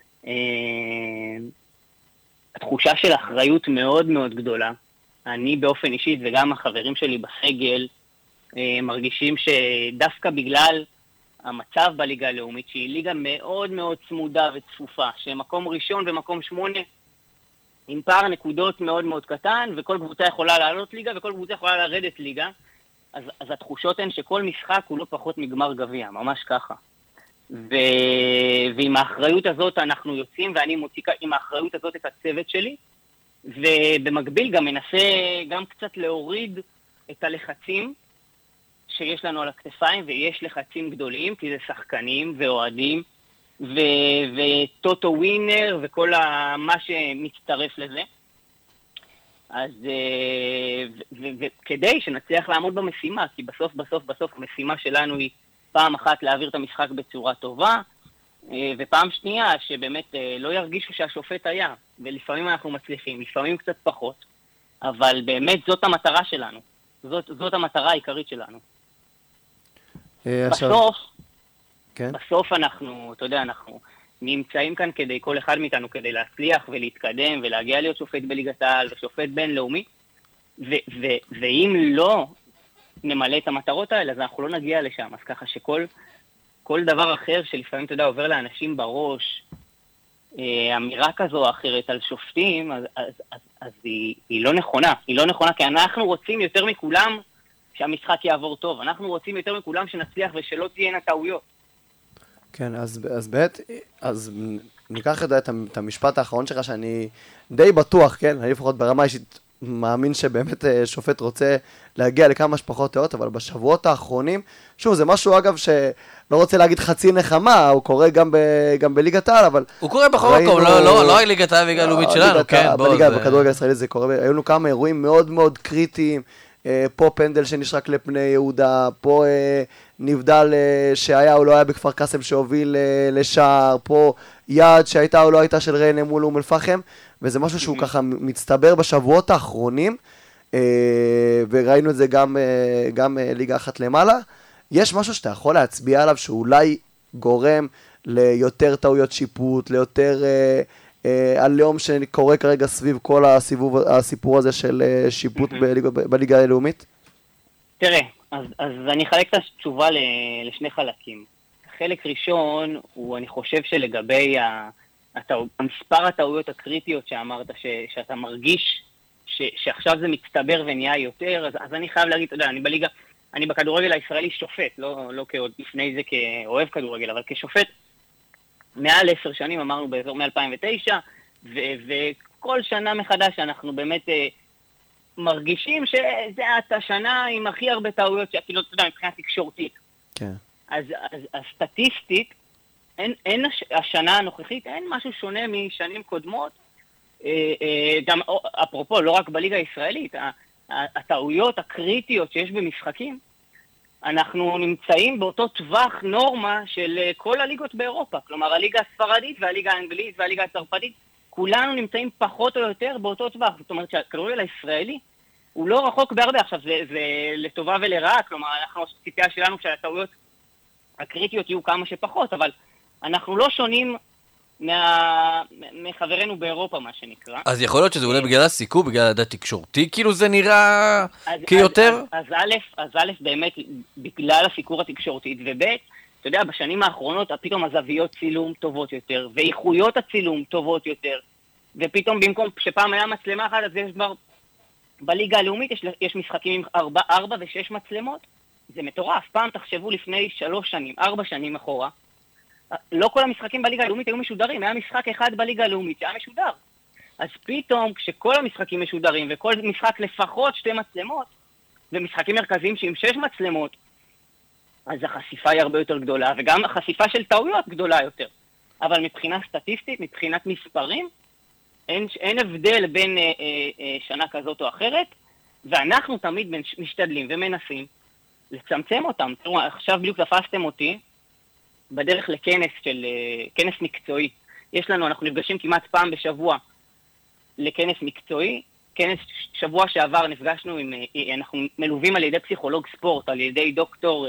Speaker 4: התחושה של אחריות מאוד מאוד גדולה. אני באופן אישית וגם החברים שלי בסגל מרגישים שדווקא בגלל המצב בליגה הלאומית, שהיא ליגה מאוד מאוד צמודה וצפופה, שמקום ראשון ומקום שמונה, עם פער נקודות מאוד מאוד קטן, וכל קבוצה יכולה לעלות ליגה וכל קבוצה יכולה לרדת ליגה, אז, אז התחושות הן שכל משחק הוא לא פחות מגמר גביע, ממש ככה. ו... ועם האחריות הזאת אנחנו יוצאים, ואני מוציא עם האחריות הזאת את הצוות שלי, ובמקביל גם מנסה גם קצת להוריד את הלחצים שיש לנו על הכתפיים, ויש לחצים גדולים, כי זה שחקנים ואוהדים, ו... וטוטו ווינר וכל ה... מה שמצטרף לזה. אז וכדי שנצליח לעמוד במשימה, כי בסוף בסוף בסוף המשימה שלנו היא פעם אחת להעביר את המשחק בצורה טובה, ופעם שנייה שבאמת לא ירגישו שהשופט היה, ולפעמים אנחנו מצליחים, לפעמים קצת פחות, אבל באמת זאת המטרה שלנו, זאת, זאת המטרה העיקרית שלנו. בסוף, כן? בסוף אנחנו, אתה יודע, אנחנו נמצאים כאן כדי, כל אחד מאיתנו כדי להצליח ולהתקדם ולהגיע להיות שופט בליגת העל ושופט בינלאומי, ו- ו- ואם לא נמלא את המטרות האלה, אז אנחנו לא נגיע לשם. אז ככה שכל כל דבר אחר שלפעמים, אתה יודע, עובר לאנשים בראש, אה, אמירה כזו או אחרת על שופטים, אז, אז, אז, אז היא, היא לא נכונה. היא לא נכונה, כי אנחנו רוצים יותר מכולם שהמשחק יעבור טוב. אנחנו רוצים יותר מכולם שנצליח ושלא תהיינה טעויות.
Speaker 1: כן, אז, אז בעת, אז ניקח את, את המשפט האחרון שלך, שאני די בטוח, כן, אני לפחות ברמה אישית מאמין שבאמת שופט רוצה להגיע לכמה שפחות תאות, אבל בשבועות האחרונים, שוב, זה משהו אגב שלא רוצה להגיד חצי נחמה, הוא קורה גם, ב, גם בליגת העל, אבל...
Speaker 2: הוא קורה בכל מקום, לא, לא, לא ליגת העל וליגה הלאומית שלנו, כן, בוא.
Speaker 1: בליגה, בכדורגל הישראלי זה קורה, היו לנו כמה אירועים מאוד מאוד קריטיים, פה פנדל שנשרק לפני יהודה, פה נבדל שהיה או לא היה בכפר קאסם שהוביל לשער, פה יד שהייתה או לא הייתה של ריינה מול אום אל-פחם, וזה משהו שהוא ככה מצטבר בשבועות האחרונים, וראינו את זה גם, גם ליגה אחת למעלה. יש משהו שאתה יכול להצביע עליו שאולי גורם ליותר טעויות שיפוט, ליותר הלאום שקורה כרגע סביב כל הסיבוב, הסיפור הזה של שיפוט בליגה, בליגה הלאומית? תראה,
Speaker 4: אז, אז אני אחלק את התשובה לשני חלקים. חלק ראשון הוא, אני חושב שלגבי ה... המספר הטעויות הקריטיות שאמרת, ש, שאתה מרגיש ש, שעכשיו זה מצטבר ונהיה יותר, אז, אז אני חייב להגיד, אתה יודע, אני בליגה, אני בכדורגל הישראלי שופט, לא, לא כעוד לפני זה כאוהב כדורגל, אבל כשופט, מעל עשר שנים, אמרנו באזור מ-אלפיים ותשע, ו, וכל שנה מחדש אנחנו באמת אה, מרגישים שזה השנה עם הכי הרבה טעויות, כאילו, אתה יודע, מבחינה תקשורתית.
Speaker 1: כן.
Speaker 4: אז, אז, אז סטטיסטית, אין, אין הש, השנה הנוכחית, אין משהו שונה משנים קודמות, אה, אה, גם, אפרופו, לא רק בליגה הישראלית, הטעויות הקריטיות שיש במשחקים, אנחנו נמצאים באותו טווח נורמה של כל הליגות באירופה, כלומר הליגה הספרדית והליגה האנגלית והליגה הצרפתית, כולנו נמצאים פחות או יותר באותו טווח, זאת אומרת שהכדורגל הישראלי הוא לא רחוק בהרבה, עכשיו זה, זה לטובה ולרעה, כלומר אנחנו הציפייה שלנו שהטעויות הקריטיות יהיו כמה שפחות, אבל אנחנו לא שונים מה... מחברנו באירופה, מה שנקרא.
Speaker 2: אז יכול להיות שזה אולי בגלל הסיכום, בגלל הדעת תקשורתי, כאילו זה נראה כיותר?
Speaker 4: אז, אז, אז, א', אז א', באמת, בגלל הסיקור התקשורתית, וב', אתה יודע, בשנים האחרונות, פתאום הזוויות צילום טובות יותר, ואיכויות הצילום טובות יותר, ופתאום במקום שפעם היה מצלמה אחת, אז יש כבר, בליגה הלאומית יש, יש משחקים עם ארבע, ארבע ושש מצלמות, זה מטורף. פעם תחשבו לפני שלוש שנים, ארבע שנים אחורה, לא כל המשחקים בליגה הלאומית היו משודרים, היה משחק אחד בליגה הלאומית שהיה משודר. אז פתאום כשכל המשחקים משודרים וכל משחק לפחות שתי מצלמות, ומשחקים מרכזיים שעם שש מצלמות, אז החשיפה היא הרבה יותר גדולה, וגם החשיפה של טעויות גדולה יותר. אבל מבחינה סטטיסטית, מבחינת מספרים, אין, אין הבדל בין אה, אה, אה, שנה כזאת או אחרת, ואנחנו תמיד משתדלים ומנסים לצמצם אותם. תראו, עכשיו בדיוק תפסתם אותי, בדרך לכנס של, כנס מקצועי. יש לנו, אנחנו נפגשים כמעט פעם בשבוע לכנס מקצועי. כנס שבוע שעבר נפגשנו עם, אנחנו מלווים על ידי פסיכולוג ספורט, על ידי דוקטור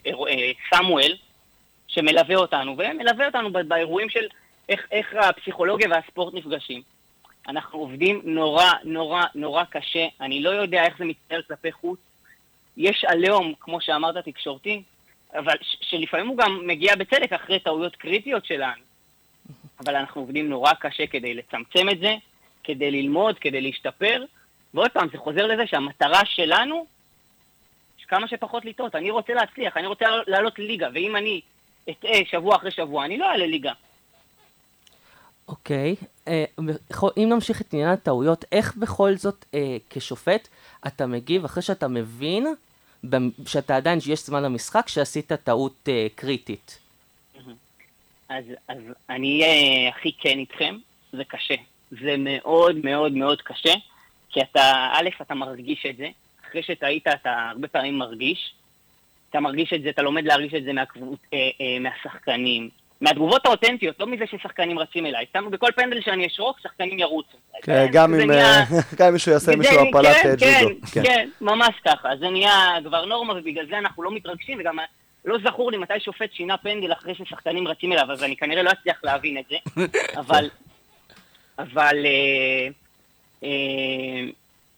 Speaker 4: סמואל, שמלווה אותנו, ומלווה אותנו באירועים של איך, איך הפסיכולוגיה והספורט נפגשים. אנחנו עובדים נורא, נורא, נורא קשה. אני לא יודע איך זה מצטער כלפי חוץ. יש עליהום, כמו שאמרת, תקשורתי, אבל שלפעמים הוא גם מגיע בצדק אחרי טעויות קריטיות שלנו. אבל אנחנו עובדים נורא קשה כדי לצמצם את זה, כדי ללמוד, כדי להשתפר, ועוד פעם, זה חוזר לזה שהמטרה שלנו, כמה שפחות לטעות. אני רוצה להצליח, אני רוצה לעלות ליגה, ואם אני אטעה שבוע אחרי שבוע, אני לא אעלה ליגה.
Speaker 3: אוקיי, אם נמשיך את עניין הטעויות, איך בכל זאת כשופט אתה מגיב אחרי שאתה מבין שאתה עדיין יש זמן למשחק שעשית טעות קריטית?
Speaker 4: אז, אז אני אהיה הכי כן איתכם, זה קשה. זה מאוד מאוד מאוד קשה, כי אתה, א', אתה מרגיש את זה, אחרי שטעית אתה הרבה פעמים מרגיש, אתה מרגיש את זה, אתה לומד להרגיש את זה מהקבוצ... אה, אה, מהשחקנים, מהתגובות האותנטיות, לא מזה ששחקנים רצים אליי. סתם בכל פנדל שאני אשרוק, שחקנים ירוצו.
Speaker 1: כן, גם אם מישהו יעשה מישהו הפלת ג'ודו.
Speaker 4: כן, כן, ממש ככה. זה נהיה כבר נורמה, ובגלל זה אנחנו לא מתרגשים, וגם לא זכור לי מתי שופט שינה פנדל אחרי ששחקנים רצים אליו, אז אני כנראה לא אצליח להבין את זה. אבל, אבל,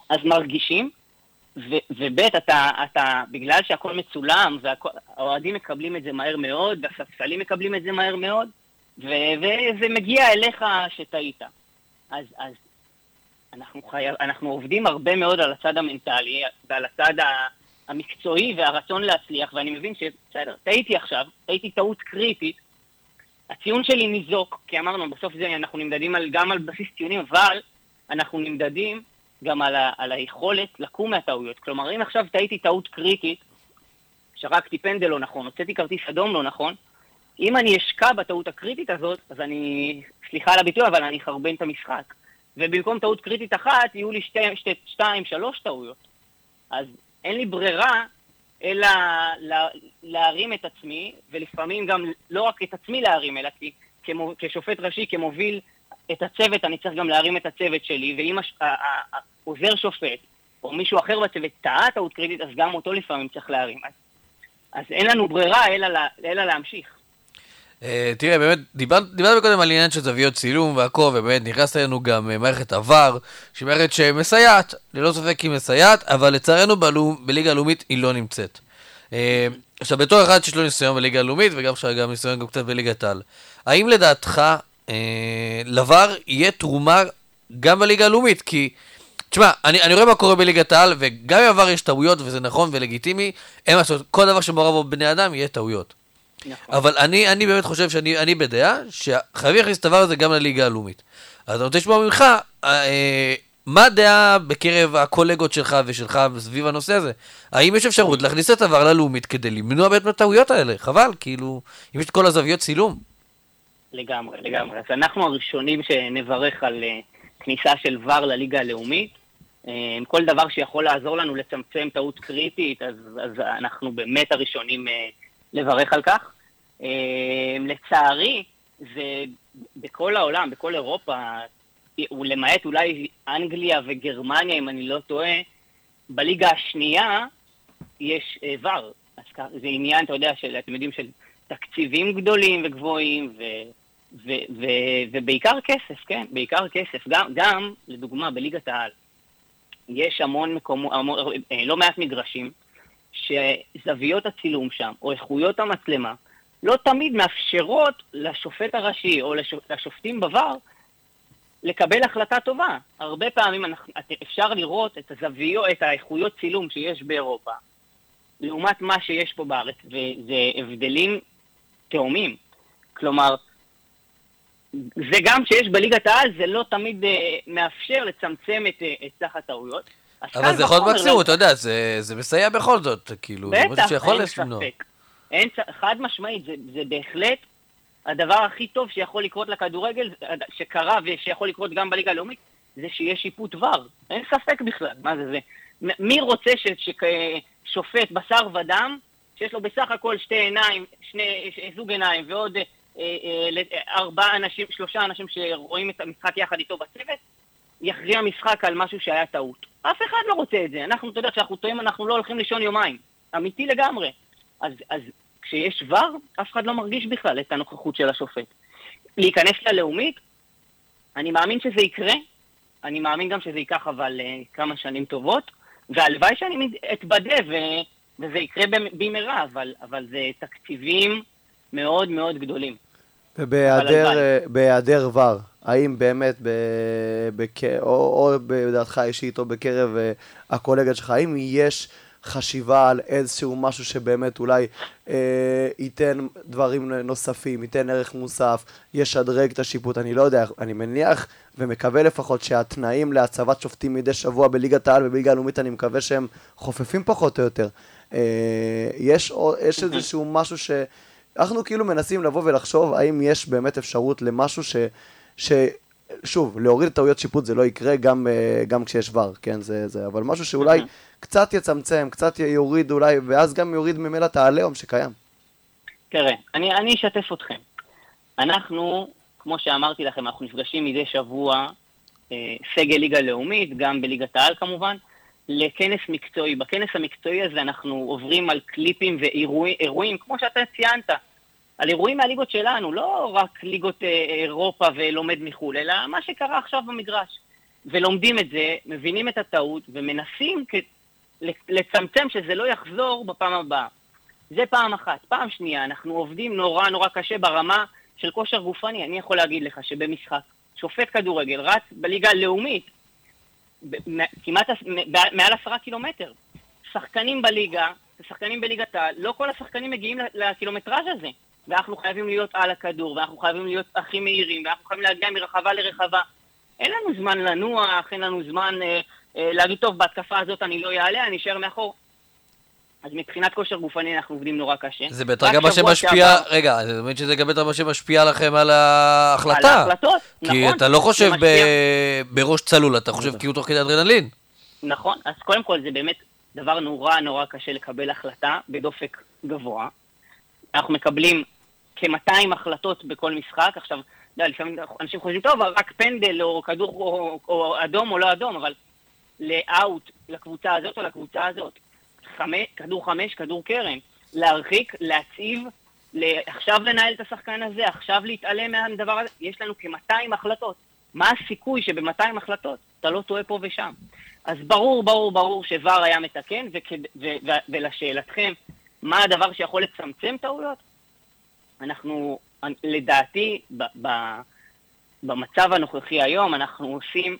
Speaker 4: אז מרגישים, וב' אתה, אתה, בגלל שהכל מצולם, והאוהדים מקבלים את זה מהר מאוד, והספסלים מקבלים את זה מהר מאוד, ו- וזה מגיע אליך שטעית. אז, אז אנחנו, חייב, אנחנו עובדים הרבה מאוד על הצד המנטלי, ועל הצד המקצועי והרצון להצליח, ואני מבין שבסדר, טעיתי עכשיו, טעיתי טעות קריטית, הציון שלי ניזוק, כי אמרנו, בסוף זה אנחנו נמדדים על, גם על בסיס ציונים, אבל אנחנו נמדדים גם על, ה, על היכולת לקום מהטעויות. כלומר, אם עכשיו טעיתי טעות קריטית, שרקתי פנדל לא נכון, הוצאתי כרטיס אדום לא נכון, אם אני אשקע בטעות הקריטית הזאת, אז אני, סליחה על הביטוי, אבל אני חרבן את המשחק. ובמקום טעות קריטית אחת, יהיו לי שתי, שתי, שתיים, שלוש טעויות. אז אין לי ברירה, אלא לה, להרים את עצמי, ולפעמים גם לא רק את עצמי להרים, אלא כי כמו, כשופט ראשי, כמוביל את הצוות, אני צריך גם להרים את הצוות שלי, ואם עוזר שופט, או מישהו אחר בצוות טעה טעות קריטית, אז גם אותו לפעמים צריך להרים. אז, אז אין לנו ברירה, אלא, אלא להמשיך.
Speaker 2: תראה, באמת, דיברנו קודם על עניין של זוויות צילום והכל, ובאמת נכנסת לנו גם מערכת עבר, שהיא מערכת שמסייעת, ללא ספק היא מסייעת, אבל לצערנו בליגה הלאומית היא לא נמצאת. עכשיו, בתור אחד שיש לו ניסיון בליגה הלאומית, וגם גם ניסיון גם קצת בליגת העל, האם לדעתך לבר יהיה תרומה גם בליגה הלאומית? כי, תשמע, אני, אני רואה מה קורה בליגת העל, וגם אם עבר יש טעויות, וזה נכון ולגיטימי, אין מה לעשות, כל דבר שמעורב בו בני אדם יהיה טעויות. נכון. אבל אני, אני באמת חושב שאני אני בדעה שחייבים להכניס את הדבר הזה גם לליגה הלאומית. אז אני רוצה לשמוע ממך, אה, מה הדעה בקרב הקולגות שלך ושלך סביב הנושא הזה? האם יש אפשרות להכניס את הדבר ללאומית כדי למנוע באמת מהטעויות האלה? חבל, כאילו, אם יש את כל הזוויות צילום.
Speaker 4: לגמרי, לגמרי. אז אנחנו הראשונים שנברך על uh, כניסה של ור לליגה הלאומית. Um, כל דבר שיכול לעזור לנו לצמצם טעות קריטית, אז, אז אנחנו באמת הראשונים uh, לברך על כך. Um, לצערי, זה בכל העולם, בכל אירופה, ולמעט אולי אנגליה וגרמניה, אם אני לא טועה, בליגה השנייה יש uh, ור. אז זה עניין, אתה יודע, של, אתם יודעים, של תקציבים גדולים וגבוהים, ו... ו- ו- ובעיקר כסף, כן, בעיקר כסף. גם, גם, לדוגמה, בליגת העל, יש המון מקומות, לא מעט מגרשים, שזוויות הצילום שם, או איכויות המצלמה, לא תמיד מאפשרות לשופט הראשי, או לשופ, לשופטים בבר, לקבל החלטה טובה. הרבה פעמים אנחנו, אפשר לראות את הזוויות, את האיכויות צילום שיש באירופה, לעומת מה שיש פה בארץ, וזה הבדלים תאומים. כלומר, זה גם שיש בליגת העל, זה לא תמיד uh, מאפשר לצמצם את, uh, את סך הטעויות.
Speaker 2: אבל זה יכול להיות מקסימום, אתה יודע, זה, זה מסייע בכל זאת, כאילו,
Speaker 4: בטח,
Speaker 2: זה משהו שיכול
Speaker 4: אין
Speaker 2: לשמוע.
Speaker 4: ספק. אין, חד משמעית, זה, זה בהחלט הדבר הכי טוב שיכול לקרות לכדורגל, שקרה ושיכול לקרות גם בליגה הלאומית, זה שיש שיפוט ור. אין ספק בכלל, מה זה זה? מי רוצה ששופט בשר ודם, שיש לו בסך הכל שתי עיניים, שני, זוג עיניים ועוד ארבעה אנשים, שלושה אנשים שרואים את המשחק יחד איתו בצוות, יכריע משחק על משהו שהיה טעות. אף אחד לא רוצה את זה. אנחנו, אתה יודע, כשאנחנו טועים, אנחנו לא הולכים לישון יומיים. אמיתי לגמרי. אז, אז כשיש ור, אף אחד לא מרגיש בכלל את הנוכחות של השופט. להיכנס ללאומית, אני מאמין שזה יקרה. אני מאמין גם שזה ייקח אבל כמה שנים טובות, והלוואי שאני אתבדה ו... וזה יקרה במהרה, אבל, אבל זה תקציבים מאוד מאוד גדולים.
Speaker 1: ובהיעדר ור, האם באמת, ב, בק, או, או בדעתך אישית או בקרב הקולגות שלך, האם יש חשיבה על איזשהו משהו שבאמת אולי אה, ייתן דברים נוספים, ייתן ערך מוסף, ישדרג את השיפוט? אני לא יודע, אני מניח ומקווה לפחות שהתנאים להצבת שופטים מדי שבוע בליגת העל ובליגה הלאומית, אני מקווה שהם חופפים פחות או יותר. אה, יש, או, יש איזשהו משהו ש... אנחנו כאילו מנסים לבוא ולחשוב האם יש באמת אפשרות למשהו ש... ש... שוב, להוריד את טעויות שיפוט זה לא יקרה גם, גם כשיש ור, כן, זה, זה, אבל משהו שאולי קצת יצמצם, קצת יוריד אולי, ואז גם יוריד ממילא את העליהום שקיים.
Speaker 4: תראה, אני, אני אשתף אתכם. אנחנו, כמו שאמרתי לכם, אנחנו נפגשים מדי שבוע, אה, סגל ליגה לאומית, גם בליגת העל כמובן, לכנס מקצועי. בכנס המקצועי הזה אנחנו עוברים על קליפים ואירועים, כמו שאתה ציינת, על אירועים מהליגות שלנו, לא רק ליגות אירופה ולומד מחול, אלא מה שקרה עכשיו במגרש. ולומדים את זה, מבינים את הטעות, ומנסים כ... לצמצם שזה לא יחזור בפעם הבאה. זה פעם אחת. פעם שנייה, אנחנו עובדים נורא נורא קשה ברמה של כושר גופני. אני יכול להגיד לך שבמשחק, שופט כדורגל רץ בליגה הלאומית, כמעט מעל עשרה קילומטר. שחקנים בליגה, שחקנים בליגת העל, לא כל השחקנים מגיעים לקילומטראז' הזה. ואנחנו חייבים להיות על הכדור, ואנחנו חייבים להיות הכי מהירים, ואנחנו חייבים להגיע מרחבה לרחבה. אין לנו זמן לנוח, אין לנו זמן אה, אה, להגיד, טוב, בהתקפה הזאת אני לא יעלה, אני אשאר מאחור. אז מבחינת כושר גופני אנחנו עובדים נורא קשה.
Speaker 2: זה בטח גם מה שמשפיע, רגע, זה באמת שזה גם בטח מה שמשפיע לכם על ההחלטה.
Speaker 4: על ההחלטות, נכון.
Speaker 2: כי אתה לא חושב בראש צלול, אתה חושב כאילו תוך כדי אדרנלין.
Speaker 4: נכון, אז קודם כל זה באמת דבר נורא נורא קשה לקבל החלטה בדופק גבוה. אנחנו מקבלים כ-מאתיים החלטות בכל משחק. עכשיו, לפעמים אנשים חושבים, טוב, רק פנדל או כדור או, או אדום או לא אדום, אבל לאוט לקבוצה הזאת או לקבוצה הזאת. חמש, כדור חמש, כדור קרן. להרחיק, להציב, עכשיו לנהל את השחקן הזה, עכשיו להתעלם מהדבר הזה. יש לנו כ-מאתיים החלטות. מה הסיכוי שב-מאתיים החלטות אתה לא טועה פה ושם? אז ברור, ברור, ברור שוואר היה מתקן, וכד... ו... ו... ולשאלתכם, מה הדבר שיכול לצמצם טעויות? אנחנו, לדעתי, ב... ב... במצב הנוכחי היום, אנחנו עושים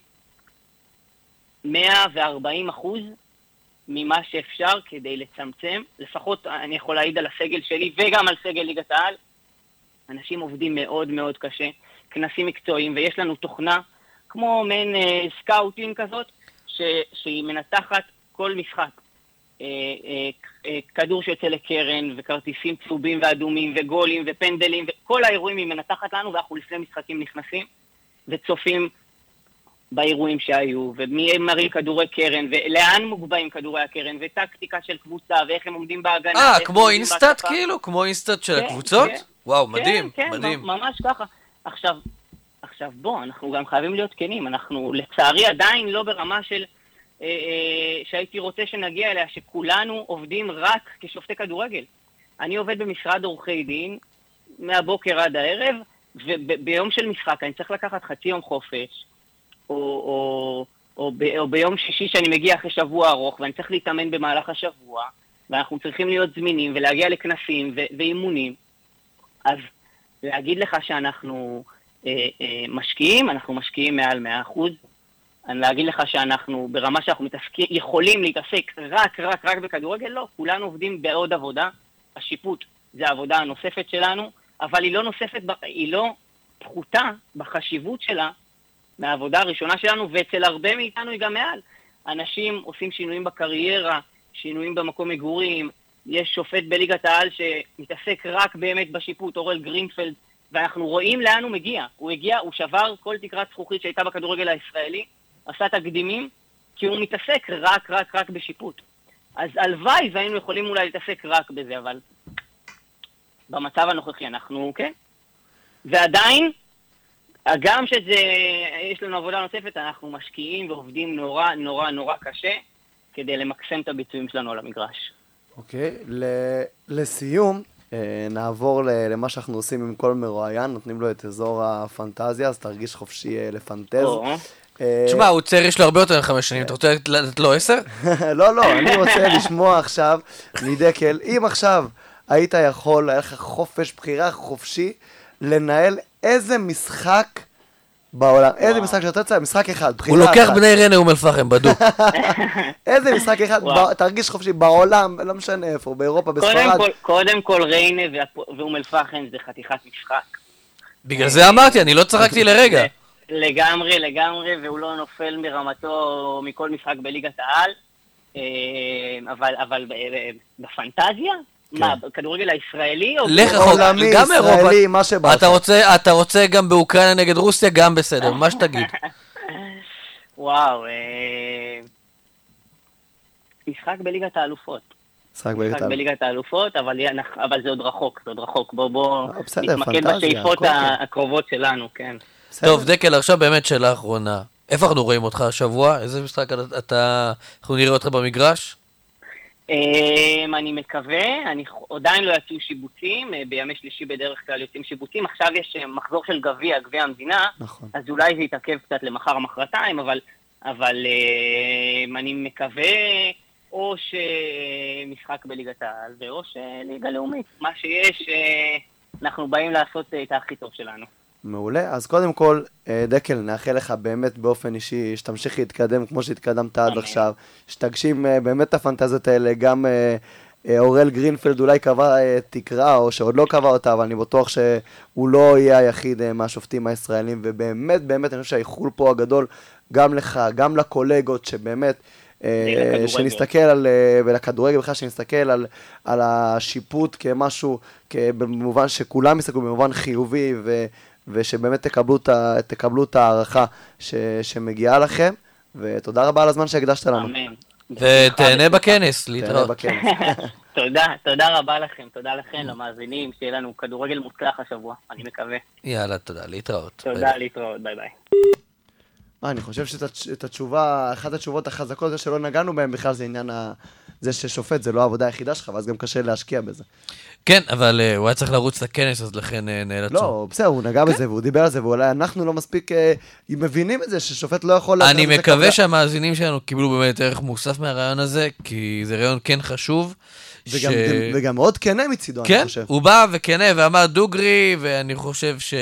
Speaker 4: מאה וארבעים אחוז ממה שאפשר כדי לצמצם. לפחות אני יכול להעיד על הסגל שלי וגם על סגל ליגת העל. אנשים עובדים מאוד מאוד קשה, כנסים מקצועיים, ויש לנו תוכנה כמו מעין אה, סקאוטים כזאת, ש... שהיא מנתחת כל משחק. אה, אה, אה, כדור שיוצא לקרן, וכרטיסים צהובים ואדומים, וגולים ופנדלים, וכל האירועים היא מנתחת לנו, ואנחנו לפני משחקים נכנסים, וצופים באירועים שהיו, ומי מראים כדורי קרן, ולאן מוגבעים כדורי הקרן, וטקטיקה של קבוצה, ואיך הם עומדים בהגנה.
Speaker 2: אה, כמו אינסטאט כאילו? כמו אינסטאט של הקבוצות? וואו, מדהים, מדהים.
Speaker 4: כן, ממש ככה. עכשיו, עכשיו בוא, אנחנו גם חייבים להיות כנים, אנחנו לצערי עדיין לא ברמה של, אה, אה, שהייתי רוצה שנגיע אליה, שכולנו עובדים רק כשופטי כדורגל. אני עובד במשרד עורכי דין, מהבוקר עד הערב, וביום של משחק אני צריך לקחת חצי יום חופש, או, או, או, ב, או ביום שישי שאני מגיע אחרי שבוע ארוך, ואני צריך להתאמן במהלך השבוע, ואנחנו צריכים להיות זמינים ולהגיע לכנסים ו- ואימונים. אז להגיד לך שאנחנו אה, אה, משקיעים, אנחנו משקיעים מעל מאה אחוז. אני להגיד לך שאנחנו ברמה שאנחנו מתעסקים, יכולים להתעסק רק, רק, רק בכדורגל, לא. כולנו עובדים בעוד עבודה. השיפוט זה העבודה הנוספת שלנו, אבל היא לא נוספת, היא לא פחותה בחשיבות שלה מהעבודה הראשונה שלנו, ואצל הרבה מאיתנו היא גם מעל. אנשים עושים שינויים בקריירה, שינויים במקום מגורים, יש שופט בליגת העל שמתעסק רק באמת בשיפוט, אורל גרינפלד, ואנחנו רואים לאן הוא מגיע. הוא הגיע, הוא שבר כל תקרת זכוכית שהייתה בכדורגל הישראלי, עשה תקדימים, כי הוא מתעסק רק, רק, רק בשיפוט. אז הלוואי והיינו יכולים אולי להתעסק רק בזה, אבל במצב הנוכחי אנחנו, כן. ועדיין, גם שזה, יש לנו עבודה נוספת, אנחנו משקיעים ועובדים נורא, נורא, נורא קשה, כדי למקסם את הביצועים שלנו על המגרש.
Speaker 1: אוקיי, לסיום, נעבור למה שאנחנו עושים עם כל מרואיין, נותנים לו את אזור הפנטזיה, אז תרגיש חופשי לפנטז.
Speaker 2: תשמע, הוא צעיר, יש לו הרבה יותר מחמש שנים, אתה רוצה לתת לו עשר?
Speaker 1: לא, לא, אני רוצה לשמוע עכשיו מדקל, אם עכשיו היית יכול, היה לך חופש בחירה חופשי, לנהל איזה משחק בעולם, איזה משחק שאתה רוצה, משחק אחד, בחירה אחת.
Speaker 2: הוא לוקח בני ריינה אום אל-פחם, בדוק.
Speaker 1: איזה משחק אחד, תרגיש חופשי בעולם, לא משנה איפה, באירופה, בספרד.
Speaker 4: קודם כל ריינה ואום אל-פחם זה חתיכת משחק. בגלל
Speaker 2: זה אמרתי, אני לא צחקתי לרגע.
Speaker 4: לגמרי, לגמרי, והוא לא נופל מרמתו מכל משחק בליגת העל, אבל בפנטזיה? מה, כדורגל הישראלי?
Speaker 2: לך
Speaker 1: עולמי, ישראלי, מה שבא.
Speaker 2: אתה רוצה גם באוקראינה נגד רוסיה, גם בסדר, מה שתגיד.
Speaker 4: וואו, משחק בליגת האלופות.
Speaker 1: משחק
Speaker 4: בליגת האלופות, אבל זה עוד רחוק, זה עוד רחוק. בוא נתמקד בשאיפות הקרובות שלנו, כן.
Speaker 2: טוב, דקל, עכשיו באמת שאלה אחרונה. איפה אנחנו רואים אותך השבוע? איזה משחק אתה... אנחנו נראה אותך במגרש?
Speaker 4: Um, אני מקווה, אני עדיין לא יצאו שיבוצים, בימי שלישי בדרך כלל יוצאים שיבוצים, עכשיו יש מחזור של גביע, גביע המדינה,
Speaker 1: נכון.
Speaker 4: אז אולי זה יתעכב קצת למחר מחרתיים, אבל, אבל um, אני מקווה או שמשחק בליגת העל, או שליגה לאומית, מה שיש, אנחנו באים לעשות את הכי טוב שלנו.
Speaker 1: מעולה, אז קודם כל, דקל, נאחל לך באמת באופן אישי, שתמשיך להתקדם כמו שהתקדמת עד עכשיו, שתגשים באמת את הפנטזיות האלה, גם אורל גרינפלד אולי קבע תקרה, או שעוד לא קבע אותה, אבל אני בטוח שהוא לא יהיה היחיד מהשופטים הישראלים, ובאמת, באמת, אני חושב שהאיחול פה הגדול, גם לך, גם לקולגות, שבאמת, שנסתכל על, ולכדורגל בכלל, שנסתכל על, על השיפוט כמשהו, במובן שכולם יסתכלו במובן חיובי, ו... ושבאמת תקבלו את, תקבלו את הערכה ש, שמגיעה לכם, ותודה רבה על הזמן שהקדשת לנו.
Speaker 4: אמן.
Speaker 2: ותהנה בכנס, להתראות.
Speaker 1: בכנס.
Speaker 4: תודה, תודה רבה לכם, תודה לכם, למאזינים, שיהיה לנו כדורגל מוצלח השבוע, אני מקווה.
Speaker 2: יאללה, תודה, להתראות.
Speaker 4: תודה, להתראות, ביי ביי.
Speaker 1: אני חושב שאת התשובה, אחת התשובות החזקות שלא נגענו בהן בכלל זה עניין ה... זה ששופט זה לא העבודה היחידה שלך, ואז גם קשה להשקיע בזה.
Speaker 2: כן, אבל הוא היה צריך לרוץ לכנס, אז לכן נאלצו.
Speaker 1: לא, בסדר, הוא נגע בזה, והוא דיבר על זה, ואולי אנחנו לא מספיק מבינים את זה, ששופט לא יכול...
Speaker 2: אני מקווה שהמאזינים שלנו קיבלו באמת ערך מוסף מהרעיון הזה, כי זה רעיון כן חשוב.
Speaker 1: וגם מאוד כנה מצידו, אני חושב.
Speaker 2: כן, הוא בא וכנה ואמר דוגרי, ואני חושב ש...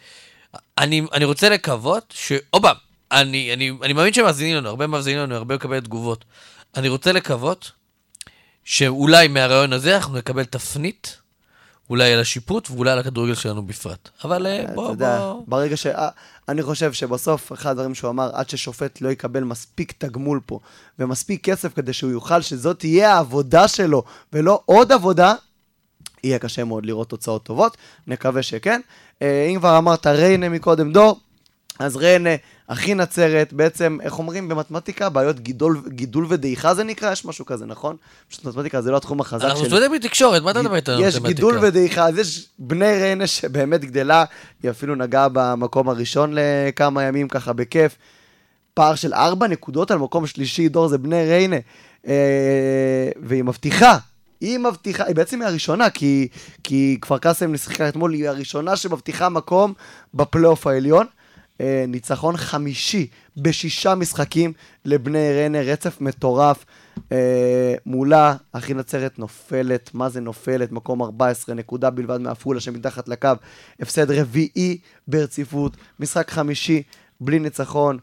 Speaker 2: אני רוצה לקוות ש... אובה, אני מאמין שמאזינים לנו, הרבה מאזינים לנו, הרבה מקבל תגובות. אני רוצה לקוות שאולי מהרעיון הזה אנחנו נקבל תפנית, אולי על השיפוט ואולי על הכדורגל שלנו בפרט. אבל בוא, בוא...
Speaker 1: ברגע ש... אני חושב שבסוף, אחד הדברים שהוא אמר, עד ששופט לא יקבל מספיק תגמול פה, ומספיק כסף כדי שהוא יוכל שזאת תהיה העבודה שלו, ולא עוד עבודה, יהיה קשה מאוד לראות תוצאות טובות, נקווה שכן. אם כבר אמרת ריינה מקודם דור, אז ריינה, הכי נצרת, בעצם, איך אומרים במתמטיקה, בעיות גידול, גידול ודעיכה זה נקרא, יש משהו כזה, נכון? פשוט מתמטיקה זה לא התחום החזק של...
Speaker 2: אנחנו סטודנטים בתקשורת, מה אתה מדבר איתנו?
Speaker 1: יש גידול ודעיכה, אז יש בני ריינה שבאמת גדלה, היא אפילו נגעה במקום הראשון לכמה ימים, ככה בכיף, פער של ארבע נקודות על מקום שלישי, דור זה בני ריינה, והיא מבטיחה, היא מבטיחה, היא בעצם היא הראשונה, כי, כי כפר קאסם נשחקה אתמול, היא הראשונה שמבטיחה מקום בפלייאוף העליון, ניצחון חמישי בשישה משחקים לבני ריינה, רצף מטורף, מולה, הכי נצרת נופלת, מה זה נופלת? מקום ארבע עשרה נקודה בלבד מעפולה שמתחת לקו, הפסד רביעי ברציפות, משחק חמישי בלי ניצחון,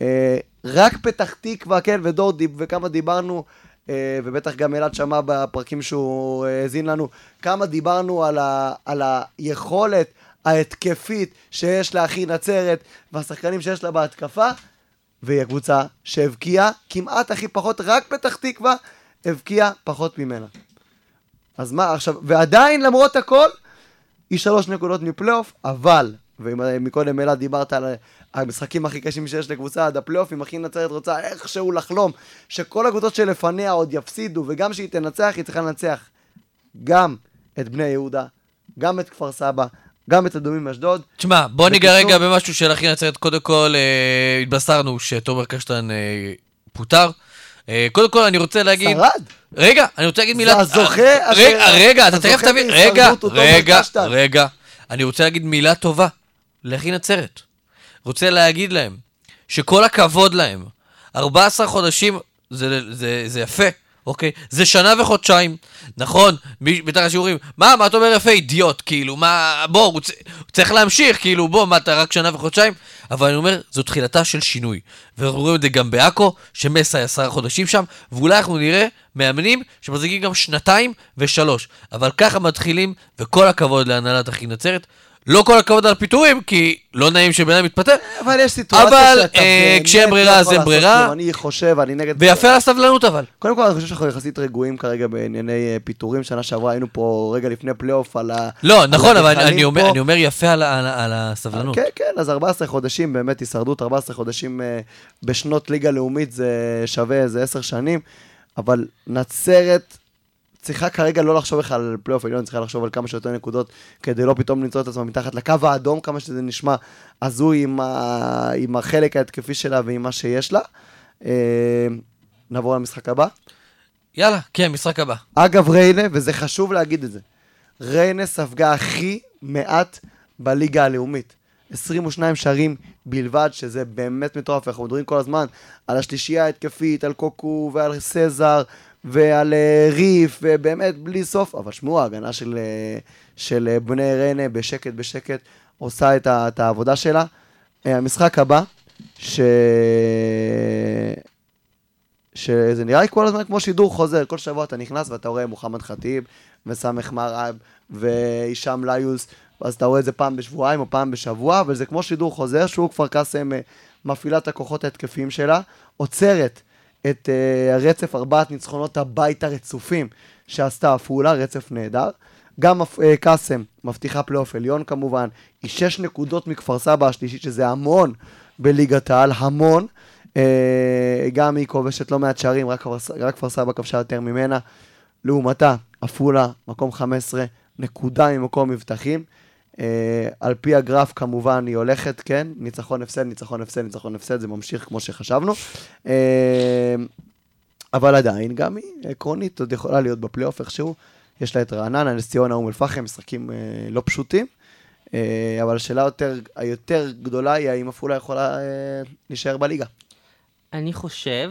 Speaker 1: רק פתח תקווה, כן, ודור דיב, וכמה דיברנו, ובטח גם אלעד שמע בפרקים שהוא הזין לנו, כמה דיברנו על, ה, על היכולת ההתקפית שיש לה הכי נצרת, והשחקנים שיש לה בהתקפה, והיא הקבוצה שהבקיעה כמעט הכי פחות, רק פתח תקווה, הבקיעה פחות ממנה. אז מה עכשיו, ועדיין למרות הכל, היא שלוש נקודות מפלייאוף, אבל, ומקודם אלעד דיברת על המשחקים הכי קשים שיש לקבוצה עד הפלייאוף, אם הכי נצרת רוצה איכשהו לחלום, שכל הקבוצות שלפניה עוד יפסידו, וגם שהיא תנצח, היא צריכה לנצח גם את בני יהודה, גם את כפר סבא, גם את אדומים אשדוד.
Speaker 2: תשמע, בוא ניגע רגע במשהו של הכי נצרת. קודם כל, אה, התבשרנו שתומר קשטן אה, פוטר. אה, קודם כל, אני רוצה להגיד...
Speaker 1: שרד?
Speaker 2: רגע, אני רוצה להגיד מילה...
Speaker 1: זה הזוכה...
Speaker 2: רגע, רגע, אתה תכף תבין... רגע, רגע,
Speaker 1: קשטן.
Speaker 2: רגע. אני רוצה להגיד מילה טובה להכי נצרת. רוצה להגיד להם שכל הכבוד להם, ארבעה עשר חודשים, זה, זה, זה יפה. אוקיי, זה שנה וחודשיים, נכון, בתוך השיעורים, מה, מה אתה אומר יפה, אידיוט, כאילו, מה, בוא, הוא צריך להמשיך, כאילו, בוא, מה, אתה רק שנה וחודשיים, אבל אני אומר, זו תחילתה של שינוי, ואנחנו רואים את זה גם באקו, שמסע עשרה חודשים שם, ואולי אנחנו נראה מאמנים שמחזיקים גם שנתיים ושלוש, אבל ככה מתחילים, וכל הכבוד להנהלת הכי נצרת, לא כל הכבוד על הפיטורים, כי לא נעים שבן מתפטר.
Speaker 1: אבל יש סיטואציה
Speaker 2: אבל אה, כשאין ברירה, אז אין ברירה.
Speaker 1: אני חושב, אני נגד...
Speaker 2: ויפה על הסבלנות אבל.
Speaker 1: קודם כל, אני חושב שאנחנו יחסית רגועים כרגע בענייני פיטורים. שנה שעברה היינו פה רגע לפני פלייאוף על ה...
Speaker 2: לא, נכון, אבל אני אומר, אני אומר יפה על, על, על הסבלנות.
Speaker 1: כן, כן, אז ארבעה עשר חודשים, באמת הישרדות, ארבעה עשר חודשים בשנות ליגה לאומית זה שווה איזה עשר שנים, אבל נצרת... צריכה כרגע לא לחשוב בכלל על פלייאוף עליון, צריכה לחשוב על כמה שיותר נקודות, כדי לא פתאום למצוא את עצמה מתחת לקו האדום, כמה שזה נשמע הזוי עם, ה... עם החלק ההתקפי שלה ועם מה שיש לה. נעבור למשחק הבא.
Speaker 2: יאללה, כן, משחק הבא.
Speaker 1: אגב ריינה, וזה חשוב להגיד את זה, ריינה ספגה הכי מעט בליגה הלאומית. עשרים ושניים שערים בלבד, שזה באמת מטורף. אנחנו מדברים כל הזמן על השלישייה ההתקפית, על קוקו ועל סזר ועל uh, ריף, ובאמת בלי סוף. אבל שמעו, ההגנה של, uh, של uh, בני ריינה בשקט בשקט עושה את, ה, את העבודה שלה. Uh, המשחק הבא, ש... שזה נראה לי כל הזמן כמו שידור חוזר, כל שבוע אתה נכנס ואתה רואה מוחמד חטיב וסמך מרעב ואישם ליוס, אז אתה רואה את זה פעם בשבועיים או פעם בשבוע, אבל זה כמו שידור חוזר, שהוא כפר קאסם מפעילה את הכוחות ההתקפיים שלה, עוצרת את uh, הרצף ארבעת ניצחונות הבית הרצופים שעשתה עפולה, רצף נהדר. גם uh, קאסם מבטיחה פלייאוף עליון כמובן, היא שש נקודות מכפר סבא השלישית, שזה המון בליגת העל, המון. Uh, גם היא כובשת לא מעט שערים, רק, רק כפר סבא כבשה יותר ממנה. לעומתה, עפולה, מקום חמש עשרה, נקודה ממקום מבטחים. Uh, על פי הגרף כמובן היא הולכת, כן, ניצחון הפסד, ניצחון הפסד, ניצחון הפסד, זה ממשיך כמו שחשבנו. Uh, אבל עדיין גם היא עקרונית, עוד יכולה להיות בפלייאוף איכשהו. יש לה את רעננה, נס ציונה, אום אל-פחם, משחקים uh, לא פשוטים. Uh, אבל השאלה יותר, היותר גדולה היא האם עפולה יכולה uh, להישאר בליגה.
Speaker 3: אני חושב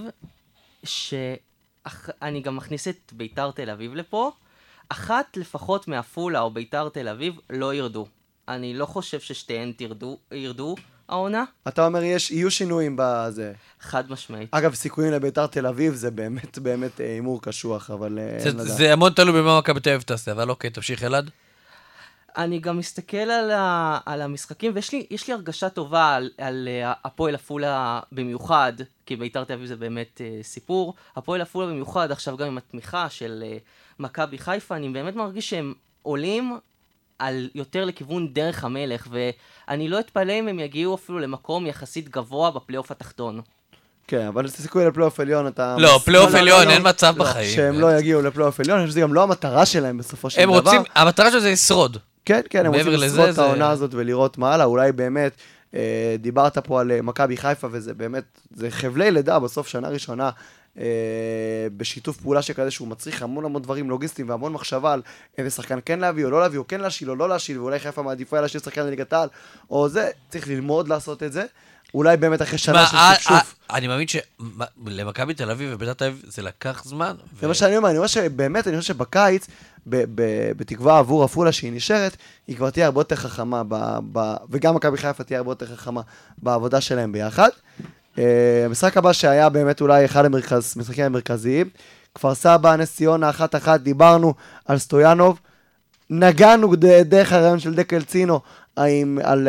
Speaker 3: שאני גם מכניס את ביתר תל אביב לפה, אחת לפחות מעפולה או ביתר תל אביב לא ירדו. אני לא חושב ששתיהן תרדו, ירדו העונה.
Speaker 1: אתה אומר, יש, יהיו שינויים בזה.
Speaker 3: חד משמעית.
Speaker 1: אגב, סיכויים לביתר תל אביב זה באמת, באמת אימור קשוח, אבל
Speaker 2: זה, זה המון תלוי במה מכבי תל אביב תעשה, אבל אוקיי, תמשיך אלעד.
Speaker 3: אני גם מסתכל על, ה, על המשחקים, ויש לי, יש לי הרגשה טובה על, על הפועל עפולה במיוחד, כי ביתר תל אביב זה באמת uh, סיפור. הפועל עפולה במיוחד, עכשיו גם עם התמיכה של uh, מכבי חיפה, אני באמת מרגיש שהם עולים על יותר לכיוון דרך המלך, ואני לא אתפלא אם הם יגיעו אפילו למקום יחסית גבוה בפלייאוף התחתון.
Speaker 1: כן, אבל זה סיכוי לפלייאוף עליון, אתה...
Speaker 2: לא, פלייאוף עליון, אין מצב בחיים.
Speaker 1: שהם לא יגיעו לפלייאוף עליון, אני חושב שזה גם לא המטרה שלהם בסופו של דבר.
Speaker 2: הם רוצים, המטרה של זה לשרוד.
Speaker 1: כן, כן, הם רוצים לשרוד את העונה הזאת ולראות מה הלאה, אולי באמת, אה, דיברת פה על מכבי חיפה, וזה באמת, זה חבלי לידה בסוף שנה ראשונה, אה, בשיתוף פעולה שכזה שהוא מצריך המון המון דברים לוגיסטיים, והמון מחשבה על איזה שחקן כן להביא או לא להביא, או כן להשיל או לא להשיל, ואולי חיפה מעדיפה להשיל שחקן לליגת העל, או זה, צריך ללמוד לעשות את זה. אולי באמת אחרי שנה של שפשוף.
Speaker 2: אני מאמין שלמכבי תל אביב וביתר תל אביב זה לקח זמן.
Speaker 1: זה מה שאני אומר, אני אומר שבאמת, אני חושב שבקיץ, בתקווה עבור עפולה שהיא נשארת, היא כבר תהיה הרבה יותר חכמה, וגם מכבי חיפה תהיה הרבה יותר חכמה בעבודה שלהם ביחד. המשחק הבא שהיה באמת אולי אחד המשחקים המרכזיים, כפר סבא, נס ציונה, אחת אחת, דיברנו על סטויאנוב, נגענו דרך הרעיון של דקל צינו, עם, על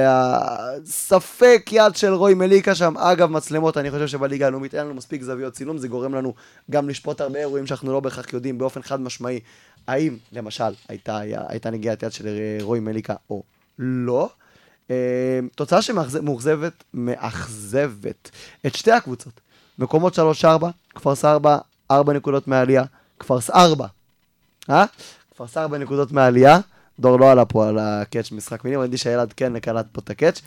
Speaker 1: הספק יד של רוי מליקה שם. אגב, מצלמות, אני חושב שבליגה הלאומית אין לנו מספיק זוויות צילום, זה גורם לנו גם לשפוט הרבה אירועים שאנחנו לא בהכרח יודעים באופן חד משמעי, האם, למשל, הייתה, הייתה נגיעת יד של רוי מליקה או לא. תוצאה שמאכזבת, מאכזבת את שתי הקבוצות. מקומות שלוש ארבע, כפר סבא, ארבע נקודות מעלייה, כפר סבא, אה? כפר סבא ארבע נקודות מעלייה, דור לא עלה פה על הקאץ' משחק מילים, אני יודע שהילד כן נקלט פה את הקאץ'.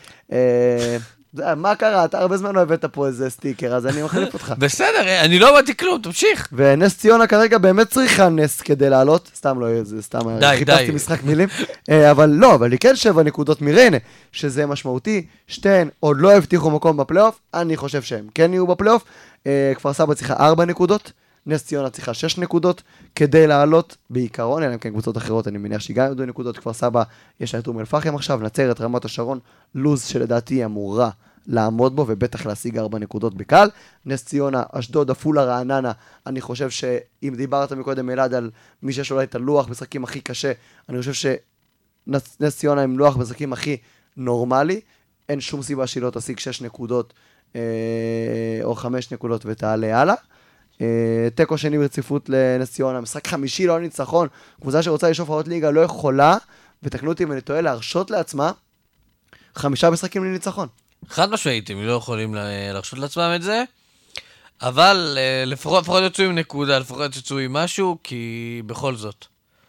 Speaker 1: מה קרה? אתה הרבה זמן לא הבאת פה איזה סטיקר, אז אני מחליף אותך.
Speaker 2: בסדר, אני לא באתי כלום, תמשיך.
Speaker 1: ונס ציונה כרגע באמת צריכה נס כדי לעלות, סתם לא, זה סתם, חיפשתי משחק מילים, אבל לא, אבל היא כן שבע נקודות מריינה, שזה משמעותי, שתיהן עוד לא הבטיחו מקום בפלייאוף, אני חושב שהם כן יהיו בפלייאוף, כפר סבא צריכה ארבע נקודות, נס ציונה צריכה שש נקודות כדי לעלות בעיקרון, אלא אם כן קבוצות אחרות, אני מניח שהיא גם ידעו נקודות. כפר סבא יש לה את אום אל-פחם עכשיו, נצרת, רמת השרון, לוז שלדעתי היא אמורה לעמוד בו, ובטח להשיג ארבע נקודות בקל. נס ציונה, אשדוד, עפולה, רעננה, אני חושב שאם דיברת מקודם אלעד על מי שיש אולי את הלוח משחקים הכי קשה, אני חושב שנס ציונה עם לוח משחקים הכי נורמלי, אין שום סיבה שהיא לא תשיג שש נקודות אה, או חמש נקודות ותעלה הלאה. תיקו שני ברציפות לנס ציונה, משחק חמישי לא ניצחון, קבוצה שרוצה לשאוף לעלות ליגה לא יכולה, ותקנו אותי אם אני טועה, להרשות לעצמה חמישה משחקים לניצחון.
Speaker 2: חד משמעית, הם לא יכולים להרשות לעצמם את זה, אבל לפחות יצאו עם נקודה, לפחות יצאו עם משהו, כי בכל זאת.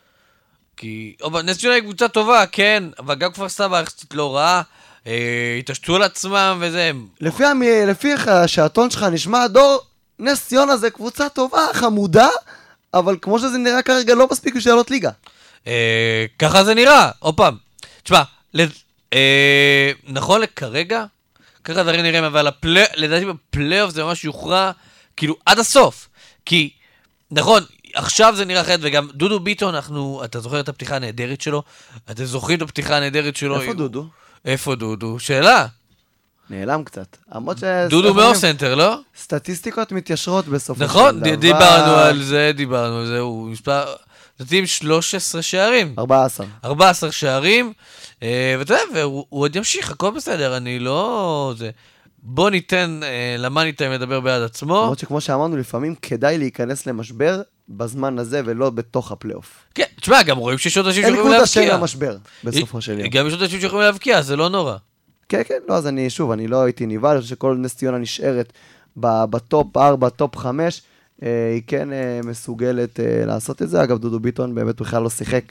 Speaker 2: כי נס ציונה היא קבוצה טובה, כן, אבל גם כפר סבא קצת לא רעה, התעשתו על עצמם וזה.
Speaker 1: לפי השעתון שלך נשמע דור, נס ציונה זה קבוצה טובה, חמודה, אבל כמו שזה נראה כרגע לא מספיק בשביל לעלות ליגה.
Speaker 2: אה, ככה זה נראה, עוד פעם. תשמע, לד... אה, נכון לכרגע, ככה דברים נראים, אבל הפלי... לדעתי בפלייאוף זה ממש יוכרע, כאילו, עד הסוף. כי, נכון, עכשיו זה נראה אחרת, וגם דודו ביטון, אנחנו, אתה זוכר את הפתיחה הנהדרת שלו? אתם זוכרים את הפתיחה הנהדרת שלו?
Speaker 1: איפה דודו?
Speaker 2: איפה דודו? שאלה.
Speaker 1: נעלם קצת. עמוד ש...
Speaker 2: דודו מאוסנטר, לא?
Speaker 1: סטטיסטיקות מתיישרות בסופו
Speaker 2: נכון,
Speaker 1: של דבר.
Speaker 2: דיברנו על זה, דיברנו על זה, הוא מספר, נתאים שלוש עשרה שערים.
Speaker 1: ארבע עשרה.
Speaker 2: ארבע עשרה שערים, ואתה יודע, והוא עוד ימשיך, הכל בסדר, אני לא... זה... בוא ניתן למאניטיים לדבר בעד עצמו.
Speaker 1: למרות שכמו שאמרנו, לפעמים כדאי להיכנס למשבר בזמן הזה ולא בתוך הפלייאוף.
Speaker 2: כן, תשמע, גם רואים שיש עוד אנשים שיכולים
Speaker 1: אין
Speaker 2: להבקיע.
Speaker 1: קבוצה שאין המשבר, בסופו של יום.
Speaker 2: גם יש עוד אנשים שיכולים להבקיע, זה לא נורא.
Speaker 1: כן, כן, לא, אז אני, שוב, אני לא הייתי נבהל, אני חושב שכל נס ציונה נשארת בטופ ארבע, טופ חמש, היא כן מסוגלת לעשות את זה. אגב, דודו ביטון באמת בכלל לא שיחק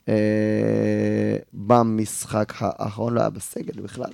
Speaker 1: במשחק האחרון, לא היה בסגל בכלל.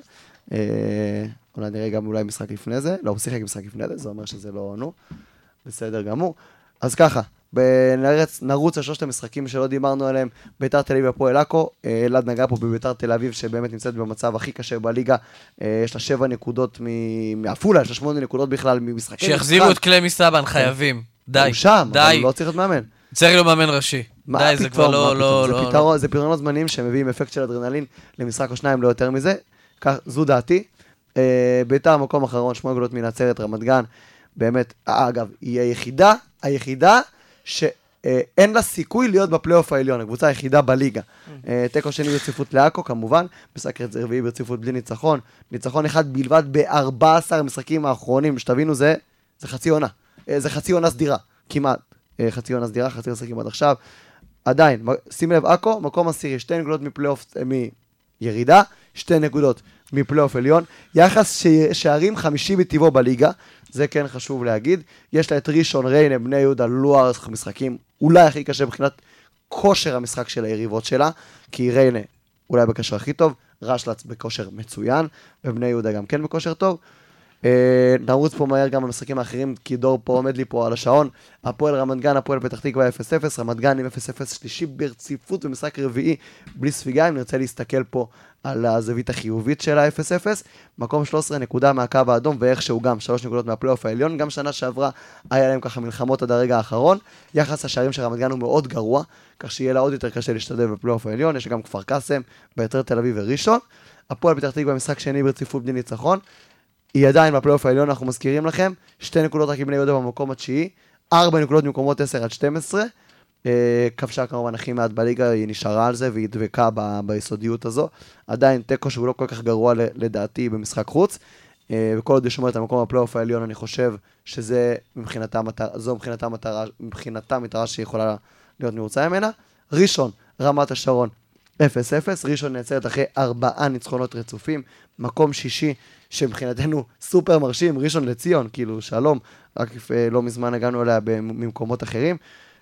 Speaker 1: אולי נראה גם אולי משחק לפני זה, לא, הוא שיחק משחק לפני זה, זה אומר שזה לא ענו, בסדר גמור. אז ככה, נרוץ, נרוץ על שלושת המשחקים שלא דיברנו עליהם, ביתר תל אביב הפועל עכו, אלעד נגע פה בביתר תל אביב שבאמת נמצאת במצב הכי קשה בליגה, יש לה שבע נקודות מעפולה, יש לה שמונה נקודות בכלל ממשחקים.
Speaker 2: שיחזירו את קלמי סבן, חייבים, די,
Speaker 1: הוא שם,
Speaker 2: די.
Speaker 1: אבל לא צריך להיות מאמן.
Speaker 2: צריך להיות מאמן ראשי, די, זה כבר לא, לא,
Speaker 1: זה פתרון, זה פתרונות זמניים שמביאים אפקט של אדרנלין למשחק או שניים, לא יותר מזה, כך, זו דעתי. ביתר מקום אחרון, שמונה נקודות מנצרת, רמת גן, באמת, אגב, היא היחידה, היחידה שאין לה סיכוי להיות בפלייאוף העליון, הקבוצה היחידה בליגה. תיקו שני ברציפות לעכו, כמובן, משחק רביעי ברציפות בלי ניצחון, ניצחון אחד בלבד ב-ארבעה עשר המשחקים האחרונים, שתבינו, זה, זה חצי עונה, זה חצי עונה סדירה, כמעט, חצי עונה סדירה, חצי משחקים עד עכשיו, עדיין, שים לב, עכו, מקום עשירי, שתי נקודות מפלייאוף, מירידה, שתי נקודות מפלייאוף עליון, יחס שערים חמישי בטבעו בליגה, זה כן חשוב להגיד, יש לה את ראשון ריינה, בני יהודה, לואר משחקים, אולי הכי קשה מבחינת כושר המשחק של היריבות שלה, כי ריינה אולי בכושר הכי טוב, רשלץ בכושר מצוין, ובני יהודה גם כן בכושר טוב, נרוץ פה מהר גם במשחקים האחרים, כי דור פה עומד לי פה על השעון, הפועל רמת גן, הפועל פתח תקווה אפס אפס, רמת גן עם אפס אפס שלישי ברציפות במשחק רביעי בלי ספיגה, אם נרצה להסתכל פה על הזווית החיובית של ה-אפס אפס, מקום שלוש עשרה נקודה מהקו האדום, ואיכשהו גם שלוש נקודות מהפלייאוף העליון, גם שנה שעברה היה להם ככה מלחמות עד הרגע האחרון, יחס השערים של רמת גן הוא מאוד גרוע, כך שיהיה לה עוד יותר קשה להשתתף בפלייאוף העליון, יש גם כפר קאסם, ביתר תל אביב וראשון, הפועל פתח תקווה משחק שני ברציפות בלי ניצחון, היא עדיין בפלייאוף העליון, אנחנו מזכירים לכם, שתי נקודות רק עם בני יהודה במקום התשיעי, ארבע נקודות ממקומות עשר עד שתים עשרה, כבשה כמובן הכי מעט בליגה, היא נשארה על זה והיא דבקה ב- ביסודיות הזו, עדיין תיקו שהוא לא כל כך גרוע לדעתי במשחק חוץ, וכל עוד יש אומרת המקום בפלייאוף העליון, אני חושב שזה מבחינתה מטרה, זו מבחינתה מטרה, מבחינתה מטרה שיכולה להיות מרוצה ממנה. ראשון, רמת השרון, אפס אפס, ראשון נעצרת אחרי ארבעה ניצחונות רצופים, מקום שישי שמבחינתנו סופר מרשים, ראשון לציון, כאילו שלום, רק לא מזמן הגענו אליה במקומות אחרים,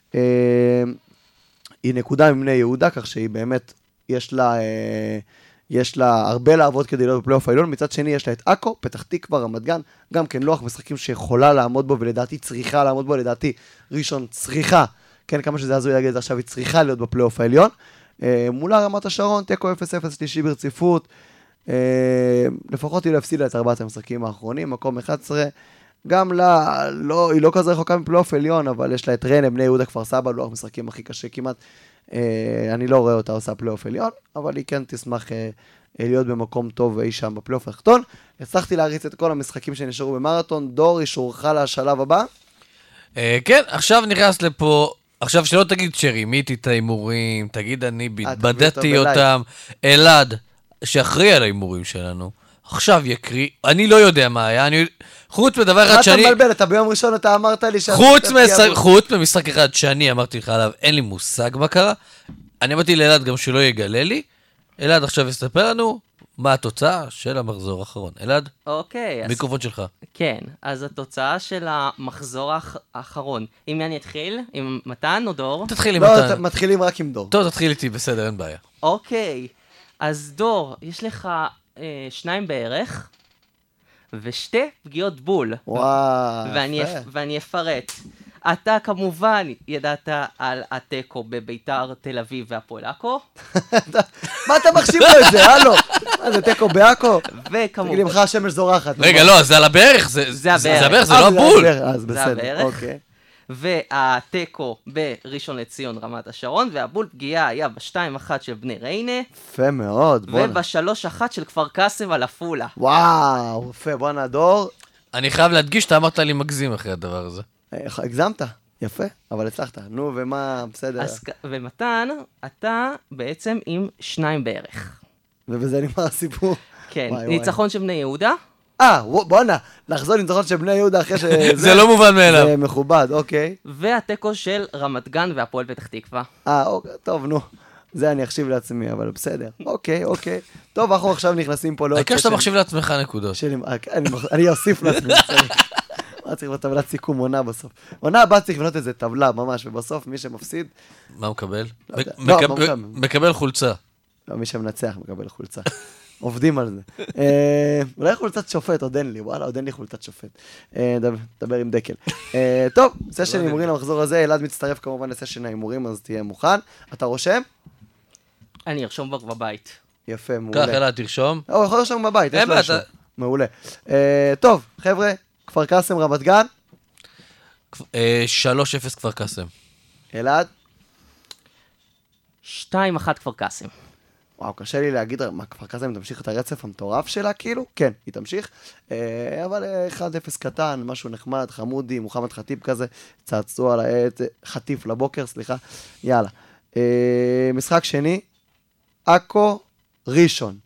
Speaker 1: היא נקודה מבני יהודה, כך שהיא באמת, יש לה, יש לה הרבה לעבוד כדי להיות בפלייאוף העליון, מצד שני יש לה את עכו, פתח תקווה, רמת גן, גם כן לוח משחקים שיכולה לעמוד בו, ולדעתי צריכה לעמוד בו, לדעתי ראשון צריכה, כן, כמה שזה הזוי להגיד עכשיו, היא צריכה להיות בפלייאוף העליון, מולה רמת השרון, תיקו אפס אפס שלישי ברציפות, לפחות היא לא הפסידה את ארבעת המשחקים האחרונים, מקום אחת עשרה, גם לה, לא, היא לא כזה רחוקה מפלייאוף עליון, אבל יש לה את ריינה, בני יהודה, כפר סבא, לוח משחקים הכי קשה כמעט, אני לא רואה אותה עושה פלייאוף עליון, אבל היא כן תשמח להיות במקום טוב ואי שם בפלייאוף התחתון. הצלחתי להריץ את כל המשחקים שנשארו במרתון, דור, אישורך לשלב הבא?
Speaker 2: כן, עכשיו נכנס לפה, עכשיו שלא תגיד שרימיתי את האימורים, תגיד אני בדתי אותם, אלעד, שאחראי על האימורים שלנו, עכשיו יקריא, אני לא יודע מה היה, אני, חוץ מדבר אחד שאני...
Speaker 1: אתה מבלבל, אתה ביום ראשון אתה אמרת לי...
Speaker 2: חוץ, מש... חוץ ממשחק אחד שאני אמרתי לך עליו, אין לי מושג מה קרה, אני אמרתי לאלעד גם שלא יגלה לי, אלעד עכשיו יספר לנו מה התוצאה של המחזור האחרון. אלעד?
Speaker 3: אוקיי.
Speaker 2: מיקרופון שלך.
Speaker 3: כן, אז התוצאה של המחזור האחרון, אם אני אתחיל, עם מתן או דור?
Speaker 2: תתחיל עם
Speaker 1: מתן.
Speaker 2: מתן.
Speaker 1: לא, מתחילים רק עם דור.
Speaker 2: טוב, תתחיל איתי, בסדר, אין בעיה.
Speaker 3: אוקיי, אז דור, יש לך אה, שניים בערך, ושתי פגיעות בול.
Speaker 1: וואו,
Speaker 3: ואני,
Speaker 1: יפה.
Speaker 3: ואני אפרט. אתה כמובן ידעת על התיקו בביתר תל אביב והפועל עכו.
Speaker 1: מה אתה מחשיב לו את זה, הלו? מה זה תיקו בעכו?
Speaker 3: וכמובן...
Speaker 1: תגיד לי, ממך השמש זורחת.
Speaker 2: רגע, לא, זה על הבערך, זה
Speaker 3: זה הבערך.
Speaker 2: זה הבערך, זה
Speaker 1: אה,
Speaker 2: לא הבול.
Speaker 1: אז
Speaker 3: זה
Speaker 1: בסדר,
Speaker 3: הבערך.
Speaker 1: אוקיי.
Speaker 3: והתיקו בראשון לציון רמת השרון, והבול פגיעה היה ב-שתיים אחת של בני ריינה,
Speaker 1: יפה מאוד, בואנה.
Speaker 3: וב-שלוש אחת של כפר קאסם על עפולה.
Speaker 1: וואו, יפה, בואנה, דור.
Speaker 2: אני חייב להדגיש, אתה אמרת לי מגזים אחרי הדבר הזה.
Speaker 1: איך, הגזמת, יפה, אבל הצלחת. נו, ומה, בסדר.
Speaker 3: אז, ומתן, אתה בעצם עם שניים בערך.
Speaker 1: ובזה נגמר הסיפור.
Speaker 3: כן,
Speaker 1: וואי, וואי.
Speaker 3: ניצחון של בני יהודה,
Speaker 1: אה, בואנה, לחזור לניצחון של בני יהודה אחרי שזה...
Speaker 2: זה לא מובן מאליו.
Speaker 1: זה מכובד, אוקיי.
Speaker 3: והתיקו של רמת גן והפועל פתח תקווה.
Speaker 1: אה, אוקיי, טוב, נו. זה אני אחשיב לעצמי, אבל בסדר. אוקיי, אוקיי. טוב, אנחנו עכשיו נכנסים פה לעוד...
Speaker 2: העיקר שאתה
Speaker 1: סשן
Speaker 2: מחשיב לעצמך נקודות.
Speaker 1: שלי- אני- אני אוסיף לעצמי. בסדר. מה צריך בטבלת סיכום עונה בסוף? עונה הבאה צריך לבנות איזה טבלה ממש, ובסוף מי שמפסיד,
Speaker 2: מה הוא מקבל?
Speaker 1: לא יודע.
Speaker 2: מק-
Speaker 1: לא,
Speaker 2: מקב-
Speaker 1: מה הוא מקבל?
Speaker 2: מקבל חולצה.
Speaker 1: לא, מי שמנצח מקבל חולצה. עובדים על זה. אה, אולי חולצת שופט, עוד אין לי, וואלה, עוד אין לי חולצת שופט. אה, דבר- דבר עם דקל. אה, טוב, סשן הימורים למחזור הזה, אלעד מצטרף כמובן לסשן ההימורים, אז תהיה מוכן. אתה רושם?
Speaker 3: אני ארשום כבר בבית.
Speaker 1: יפה,
Speaker 2: קח,
Speaker 1: מעולה.
Speaker 2: אלעד, תרשום.
Speaker 1: הוא יכול לרשום בבית, יש
Speaker 2: אין
Speaker 1: לו
Speaker 2: בעיה,
Speaker 1: אישור.
Speaker 2: אתה-
Speaker 1: מעולה. אה, טוב, חבר'ה, כפר קאסם, רמת גן,
Speaker 2: אה, שלוש אפס כפר קאסם.
Speaker 1: אלעד.
Speaker 3: שתיים אחת כפר קאסם.
Speaker 1: וואו, קשה לי להגיד, מה, כפר קאסם תמשיך את הרצף המטורף שלה, כאילו? כן, היא תמשיך. אה, אבל אה, אחד אפס קטן, משהו נחמד, חמודי, מוחמד חטיב כזה, צעצוע על העט, חטיף לבוקר, סליחה. יאללה. אה, משחק שני, עכו, ראשון.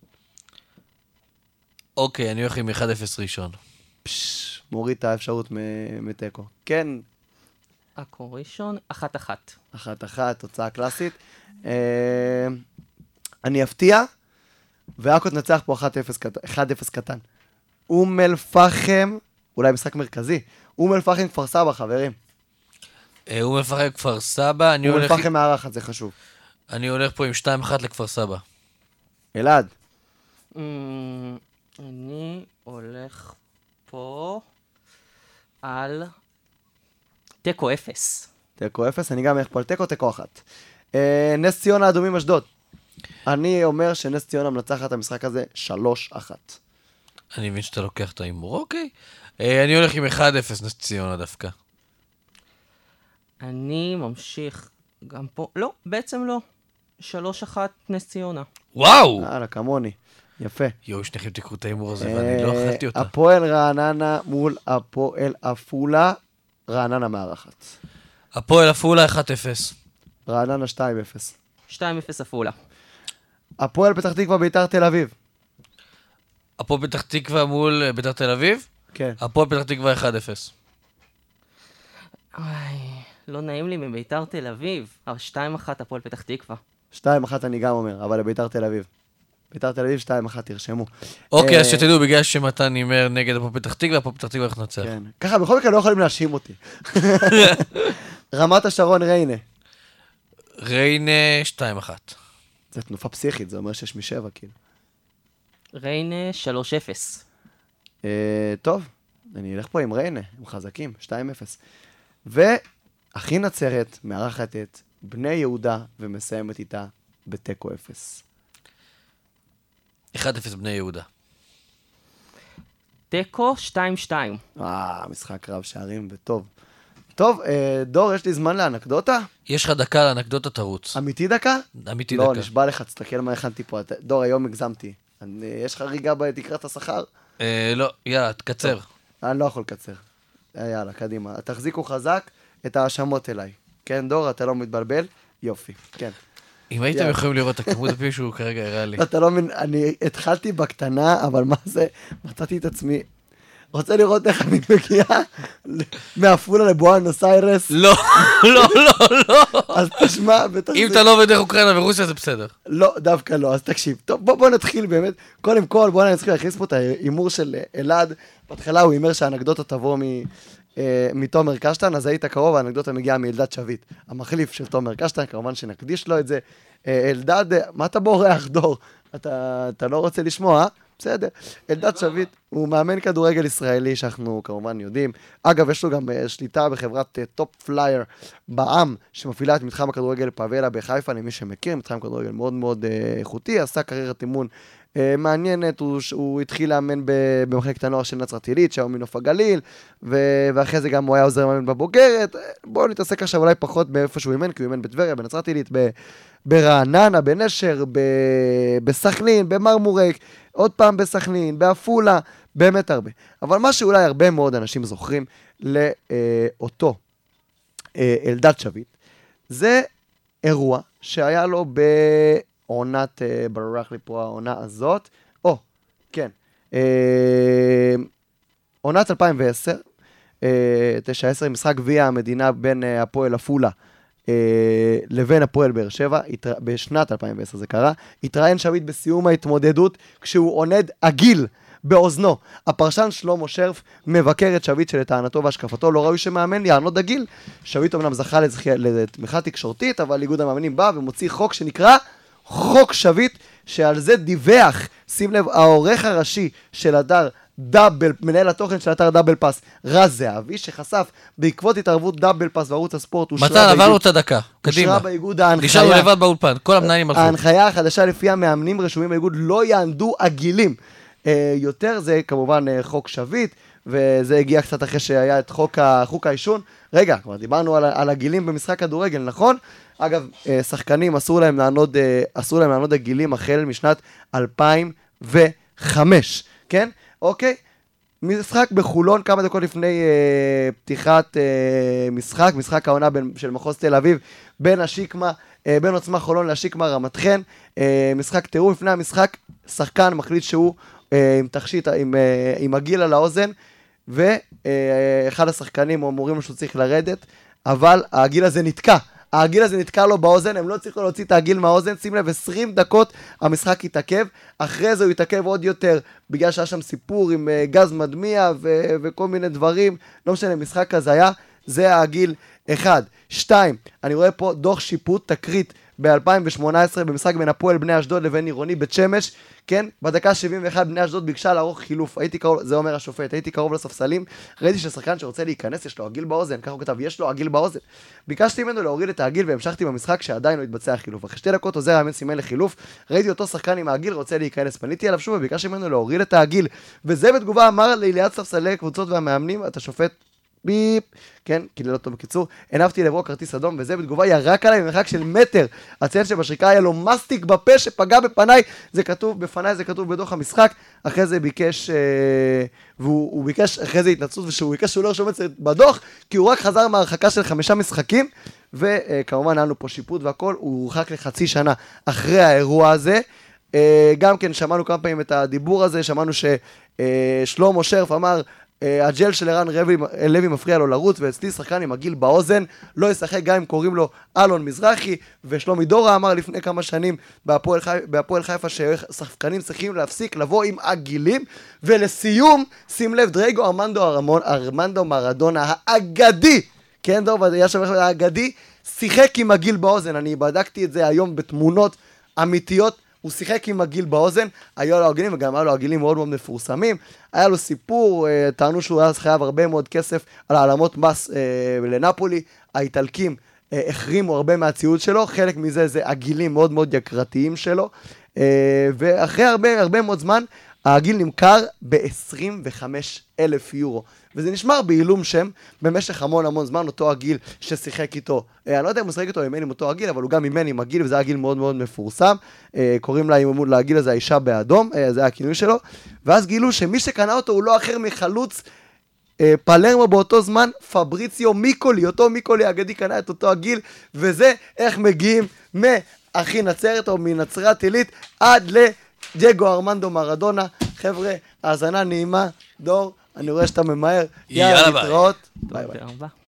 Speaker 2: אוקיי, אני הולך עם אחד אפס ראשון.
Speaker 1: פש, מוריד את האפשרות מ- מתיקו. כן,
Speaker 3: עכו ראשון, אחת אחת.
Speaker 1: אחת אחת, תוצאה קלאסית. אה, אני אפתיע, ועכו תנצח פה אחד אפס קט- אחד אפס קטן. אום אל-פחם, אולי משחק מרכזי, אום אל-פחם כפר סבא, חברים.
Speaker 2: אה, הוא מפחד כפר סבא, אני
Speaker 1: אום
Speaker 2: הולך-
Speaker 1: אל-פחם מארחת, זה חשוב.
Speaker 2: אני הולך פה עם שתיים אחת לכפר סבא.
Speaker 1: אלעד,
Speaker 3: אמ, אני הולך פה על תיקו אפס.
Speaker 1: תיקו אפס, אני גם אלך פה על תיקו, תיקו אחת. אה, נס ציונה אדומים אשדוד. אני אומר שנס ציונה מנצחת את המשחק הזה שלוש אחת.
Speaker 2: אני מבין שאתה לוקח את ההימור, אוקיי. אה, אני הולך עם אחד אפס נס ציונה דווקא.
Speaker 3: אני ממשיך גם פה, לא, בעצם לא. שלוש אחת נס ציונה.
Speaker 2: וואו!
Speaker 1: יאללה, כמוני. יפה.
Speaker 2: יואו, שניכם תקראו את ההימור הזה, ואני לא
Speaker 1: אה,
Speaker 2: אכלתי אותה.
Speaker 1: הפועל רעננה מול הפועל עפולה, רעננה מארחת.
Speaker 2: הפועל עפולה אחד אפס.
Speaker 1: רעננה שתיים אפס.
Speaker 3: שתיים אפס עפולה.
Speaker 1: הפועל פתח תקווה ביתר תל אביב.
Speaker 2: הפועל פתח תקווה מול אה, ביתר תל אביב.
Speaker 1: כן.
Speaker 2: הפועל פתח תקווה אחד אפס.
Speaker 3: איי, לא נעים לי מביתר תל אביב, אבל שתיים אחת הפועל פתח תקווה.
Speaker 1: שתיים אחת אני גם אומר, אבל לביתר תל אביב. ביתר תל אביב שתיים אחת, תרשמו.
Speaker 2: אוקיי,
Speaker 1: אה,
Speaker 2: אז שתדעו, בגלל שמתן הימר נגד הפועל פתח תקווה, הפועל פתח תקווה הולך לנצח.
Speaker 1: כן. ככה, בכל מקרה לא יכולים להאשים אותי. רמת השרון ריינה.
Speaker 2: ריינה שתיים אחת.
Speaker 1: זה תנופה פסיכית, זה אומר שש משבע, כאילו.
Speaker 3: ריינה שלוש אפס.
Speaker 1: אה, טוב, אני אלך פה עם ריינה, הם חזקים, שתיים אפס. והכי נצרת מארחת את בני יהודה ומסיימת איתה בתיקו אפס.
Speaker 2: אחד אפס בני יהודה.
Speaker 3: תיקו שתיים שתיים.
Speaker 1: אה, משחק רב שערים וטוב. טוב, אה, דור, יש לי זמן לאנקדוטה?
Speaker 2: יש לך דקה לאנקדוטה תרוץ.
Speaker 1: אמיתי דקה?
Speaker 2: אמיתי
Speaker 1: לא,
Speaker 2: דקה.
Speaker 1: נשבע לך, תסתכל מה הכנתי פה. אתה- דור, היום הגזמתי. אני- יש חריגה בתקרת השכר?
Speaker 2: אה, לא, יאללה, תקצר.
Speaker 1: אני לא יכול לקצר. אה, יאללה, קדימה. תחזיקו חזק את ההאשמות אליי. כן, דור, אתה לא מתבלבל? יופי, כן.
Speaker 2: אם הייתם
Speaker 1: יאללה.
Speaker 2: יכולים לראות את הכמות הפי שהוא כרגע הראה לי.
Speaker 1: אתה לא מבין, אני התחלתי בקטנה, אבל מה זה, מצאתי את עצמי, רוצה לראות איך אני מגיע מעפולה לבואנוס איירס,
Speaker 2: לא, לא, לא, לא.
Speaker 1: אז תשמע ותחזיק.
Speaker 2: אם אתה לא עובד דרך אוקראינה ורוסיה זה בסדר.
Speaker 1: לא, דווקא לא, אז תקשיב. טוב, בוא, בוא נתחיל באמת. קודם כל, בוא נתחיל להכניס פה את ההימור של אלעד. בהתחלה הוא הימר שהאנקדוטה תבוא מ, אה, מתומר קשטן, אז היית קרוב, האנקדוטה מגיעה מאלדד שביט, המחליף של תומר קשטן, כמובן שנקדיש לו את זה. אה, אלדד, מה אתה בורח, דור? אתה, אתה לא רוצה לשמוע, בסדר. אלדד שביט הוא מאמן כדורגל ישראלי שאנחנו כמובן יודעים. אגב, יש לו גם שליטה בחברת טופ פלייר בעם, שמפעילה את מתחם הכדורגל פאבלה בחיפה, למי שמכיר, מתחם כדורגל מאוד מאוד איכותי, עשה קריירת אימון מעניינת, הוא, הוא התחיל לאמן במחלקת הנוער של נצרת עילית, שהיום מנוף הגליל, ו- ואחרי זה גם הוא היה עוזר מאמן בבוגרת. בואו נתעסק עכשיו אולי פחות באיפה שהוא אימן, כי הוא אימן בטבריה, בנצרת עילית, ב- ברעננה, בנשר, ב- בסכנין, במרמורק, עוד פעם בסכנין, בעפולה, באמת הרבה. אבל מה שאולי הרבה מאוד אנשים זוכרים לאותו אלדד שביט, זה אירוע שהיה לו ב... עונת, ברח לי פה העונה הזאת, או, כן, עונת אלפיים ועשר, תשע עשרה, משחק גביע המדינה בין הפועל עפולה לבין הפועל באר שבע, בשנת אלפיים ועשר זה קרה, התראיין שביט בסיום ההתמודדות, כשהוא עונד עגיל באוזנו. הפרשן שלמה שרף מבקר את שביט שלטענתו והשקפתו לא ראוי שמאמן יענוד עגיל. שביט אמנם זכה לתמיכה תקשורתית, אבל איגוד המאמנים בא ומוציא חוק שנקרא חוק שביט, שעל זה דיווח, שים לב, העורך הראשי של אתר דאבל, מנהל התוכן של אתר דאבל פאס, רז זהבי, שחשף בעקבות התערבות דאבל פאס וערוץ הספורט,
Speaker 2: מתן, עברנו את הדקה, קדימה.
Speaker 1: אושרה באיגוד ההנחיה.
Speaker 2: נשארנו לבד באולפן, כל המנהלים הלכו.
Speaker 1: ההנחיה החדשה לפי המאמנים רשומים באיגוד לא יענדו עגילים. אה, יותר זה כמובן אה, חוק שביט, וזה הגיע קצת אחרי שהיה את חוק, חוק האישון. רגע, כבר דיברנו על, על הגילים במשחק כדורגל, נכון? אגב, שחקנים אסור להם לענוד, אסור להם לענוד הגילים החל משנת אלפיים וחמש, כן? אוקיי? משחק בחולון, כמה דקות לפני אה, פתיחת אה, משחק, משחק העונה בין, של מחוז תל אביב, בין השיקמה, אה, בין עוצמה חולון להשיקמה רמת חן, אה, משחק טירוף. לפני המשחק, שחקן מחליט שהוא אה, עם תכשיט, עם, אה, עם הגיל על האוזן, ואחד אה, השחקנים אומרים לו שהוא צריך לרדת, אבל הגיל הזה נתקע. הגיל הזה נתקע לו באוזן, הם לא צריכו להוציא את הגיל מהאוזן, שים לב, עשרים דקות המשחק יתעכב, אחרי זה הוא יתעכב עוד יותר, בגלל שהיה שם סיפור עם uh, גז מדמיע ו- וכל מיני דברים, לא משנה, משחק כזה היה, זה הגיל אחד. שתיים, אני רואה פה דוח שיפוט תקרית ב-אלפיים שמונה עשרה, במשחק בין הפועל בני אשדוד לבין עירוני בית שמש, כן? בדקה שבעים ואחת בני אשדוד ביקשה לערוך חילוף, הייתי קרוב, זה אומר השופט, הייתי קרוב לספסלים, ראיתי ששחקן שרוצה להיכנס, יש לו עגיל באוזן, ככה הוא כתב, יש לו עגיל באוזן. ביקשתי ממנו להוריד את העגיל והמשכתי במשחק שעדיין לא התבצע חילוף. אחרי שתי דקות עוזר המאמן סימן לחילוף, ראיתי אותו שחקן עם העגיל רוצה להיכנס, פניתי עליו שוב וביקשתי ממנו להוריד את העגיל, וזה בתגובה אמר לי ליד ספסלי קבוצות והמאמנים, אתה שופט ביפ, כן, קילל אותו בקיצור, הנפתי לעברו כרטיס אדום, וזה בתגובה ירק עליי במרחק של מטר. הציין שבשריקה היה לו מסטיק בפה שפגע בפניי, זה כתוב, בפניי זה כתוב בדוח המשחק, אחרי זה ביקש, אה, והוא הוא ביקש, אחרי זה התנצלות, ושהוא ביקש שהוא לא רשום את זה בדוח, כי הוא רק חזר מהרחקה של חמישה משחקים, וכמובן היה לנו פה שיפוט והכל, הוא הורחק לחצי שנה אחרי האירוע הזה. אה, גם כן שמענו כמה פעמים את הדיבור הזה, שמענו ששלמה שרף אמר, הג'ל של ערן לוי מפריע לו לרוץ, ואצלי שחקן עם הגיל באוזן לא ישחק גם אם קוראים לו אלון מזרחי, ושלומי דורה אמר לפני כמה שנים בהפועל חיפה, בהפועל חיפה ששחקנים צריכים להפסיק לבוא עם הגילים. ולסיום, שים לב, דרייגו ארמנדו ארמנדו מרדונה האגדי, כן דור, היה שם האגדי, שיחק עם הגיל באוזן. אני בדקתי את זה היום בתמונות אמיתיות, הוא שיחק עם הגיל באוזן, היו לו הגילים וגם היו לו הגילים מאוד מאוד מפורסמים, היה לו סיפור, טענו שהוא היה חייב הרבה מאוד כסף על העלמות מס לנפולי, האיטלקים החרימו הרבה מהציוד שלו, חלק מזה זה הגילים מאוד מאוד יקרתיים שלו, ואחרי הרבה הרבה מאוד זמן, הגיל נמכר ב-עשרים וחמישה אלף יורו, וזה נשמר בעילום שם במשך המון המון זמן, אותו הגיל ששיחק איתו. אני לא יודע אם הוא שיחק איתו אימן עם אותו הגיל, אבל הוא גם אימן עם הגיל, וזה היה גיל מאוד מאוד מפורסם. קוראים להגיל הזה האישה באדום, זה היה הכינוי שלו. ואז גילו שמי שקנה אותו הוא לא אחר מחלוץ פלרמו באותו זמן, פבריציו מיקולי, אותו מיקולי האגדי קנה את אותו הגיל, וזה איך מגיעים מאחי נצרת או מנצרת עילית עד לג'גו ארמנדו מרדונה. חבר'ה, האזנה נעימה, דור, אני רואה שאתה ממהר.
Speaker 2: יאללה ביי.
Speaker 1: להתראות. ביי ביי.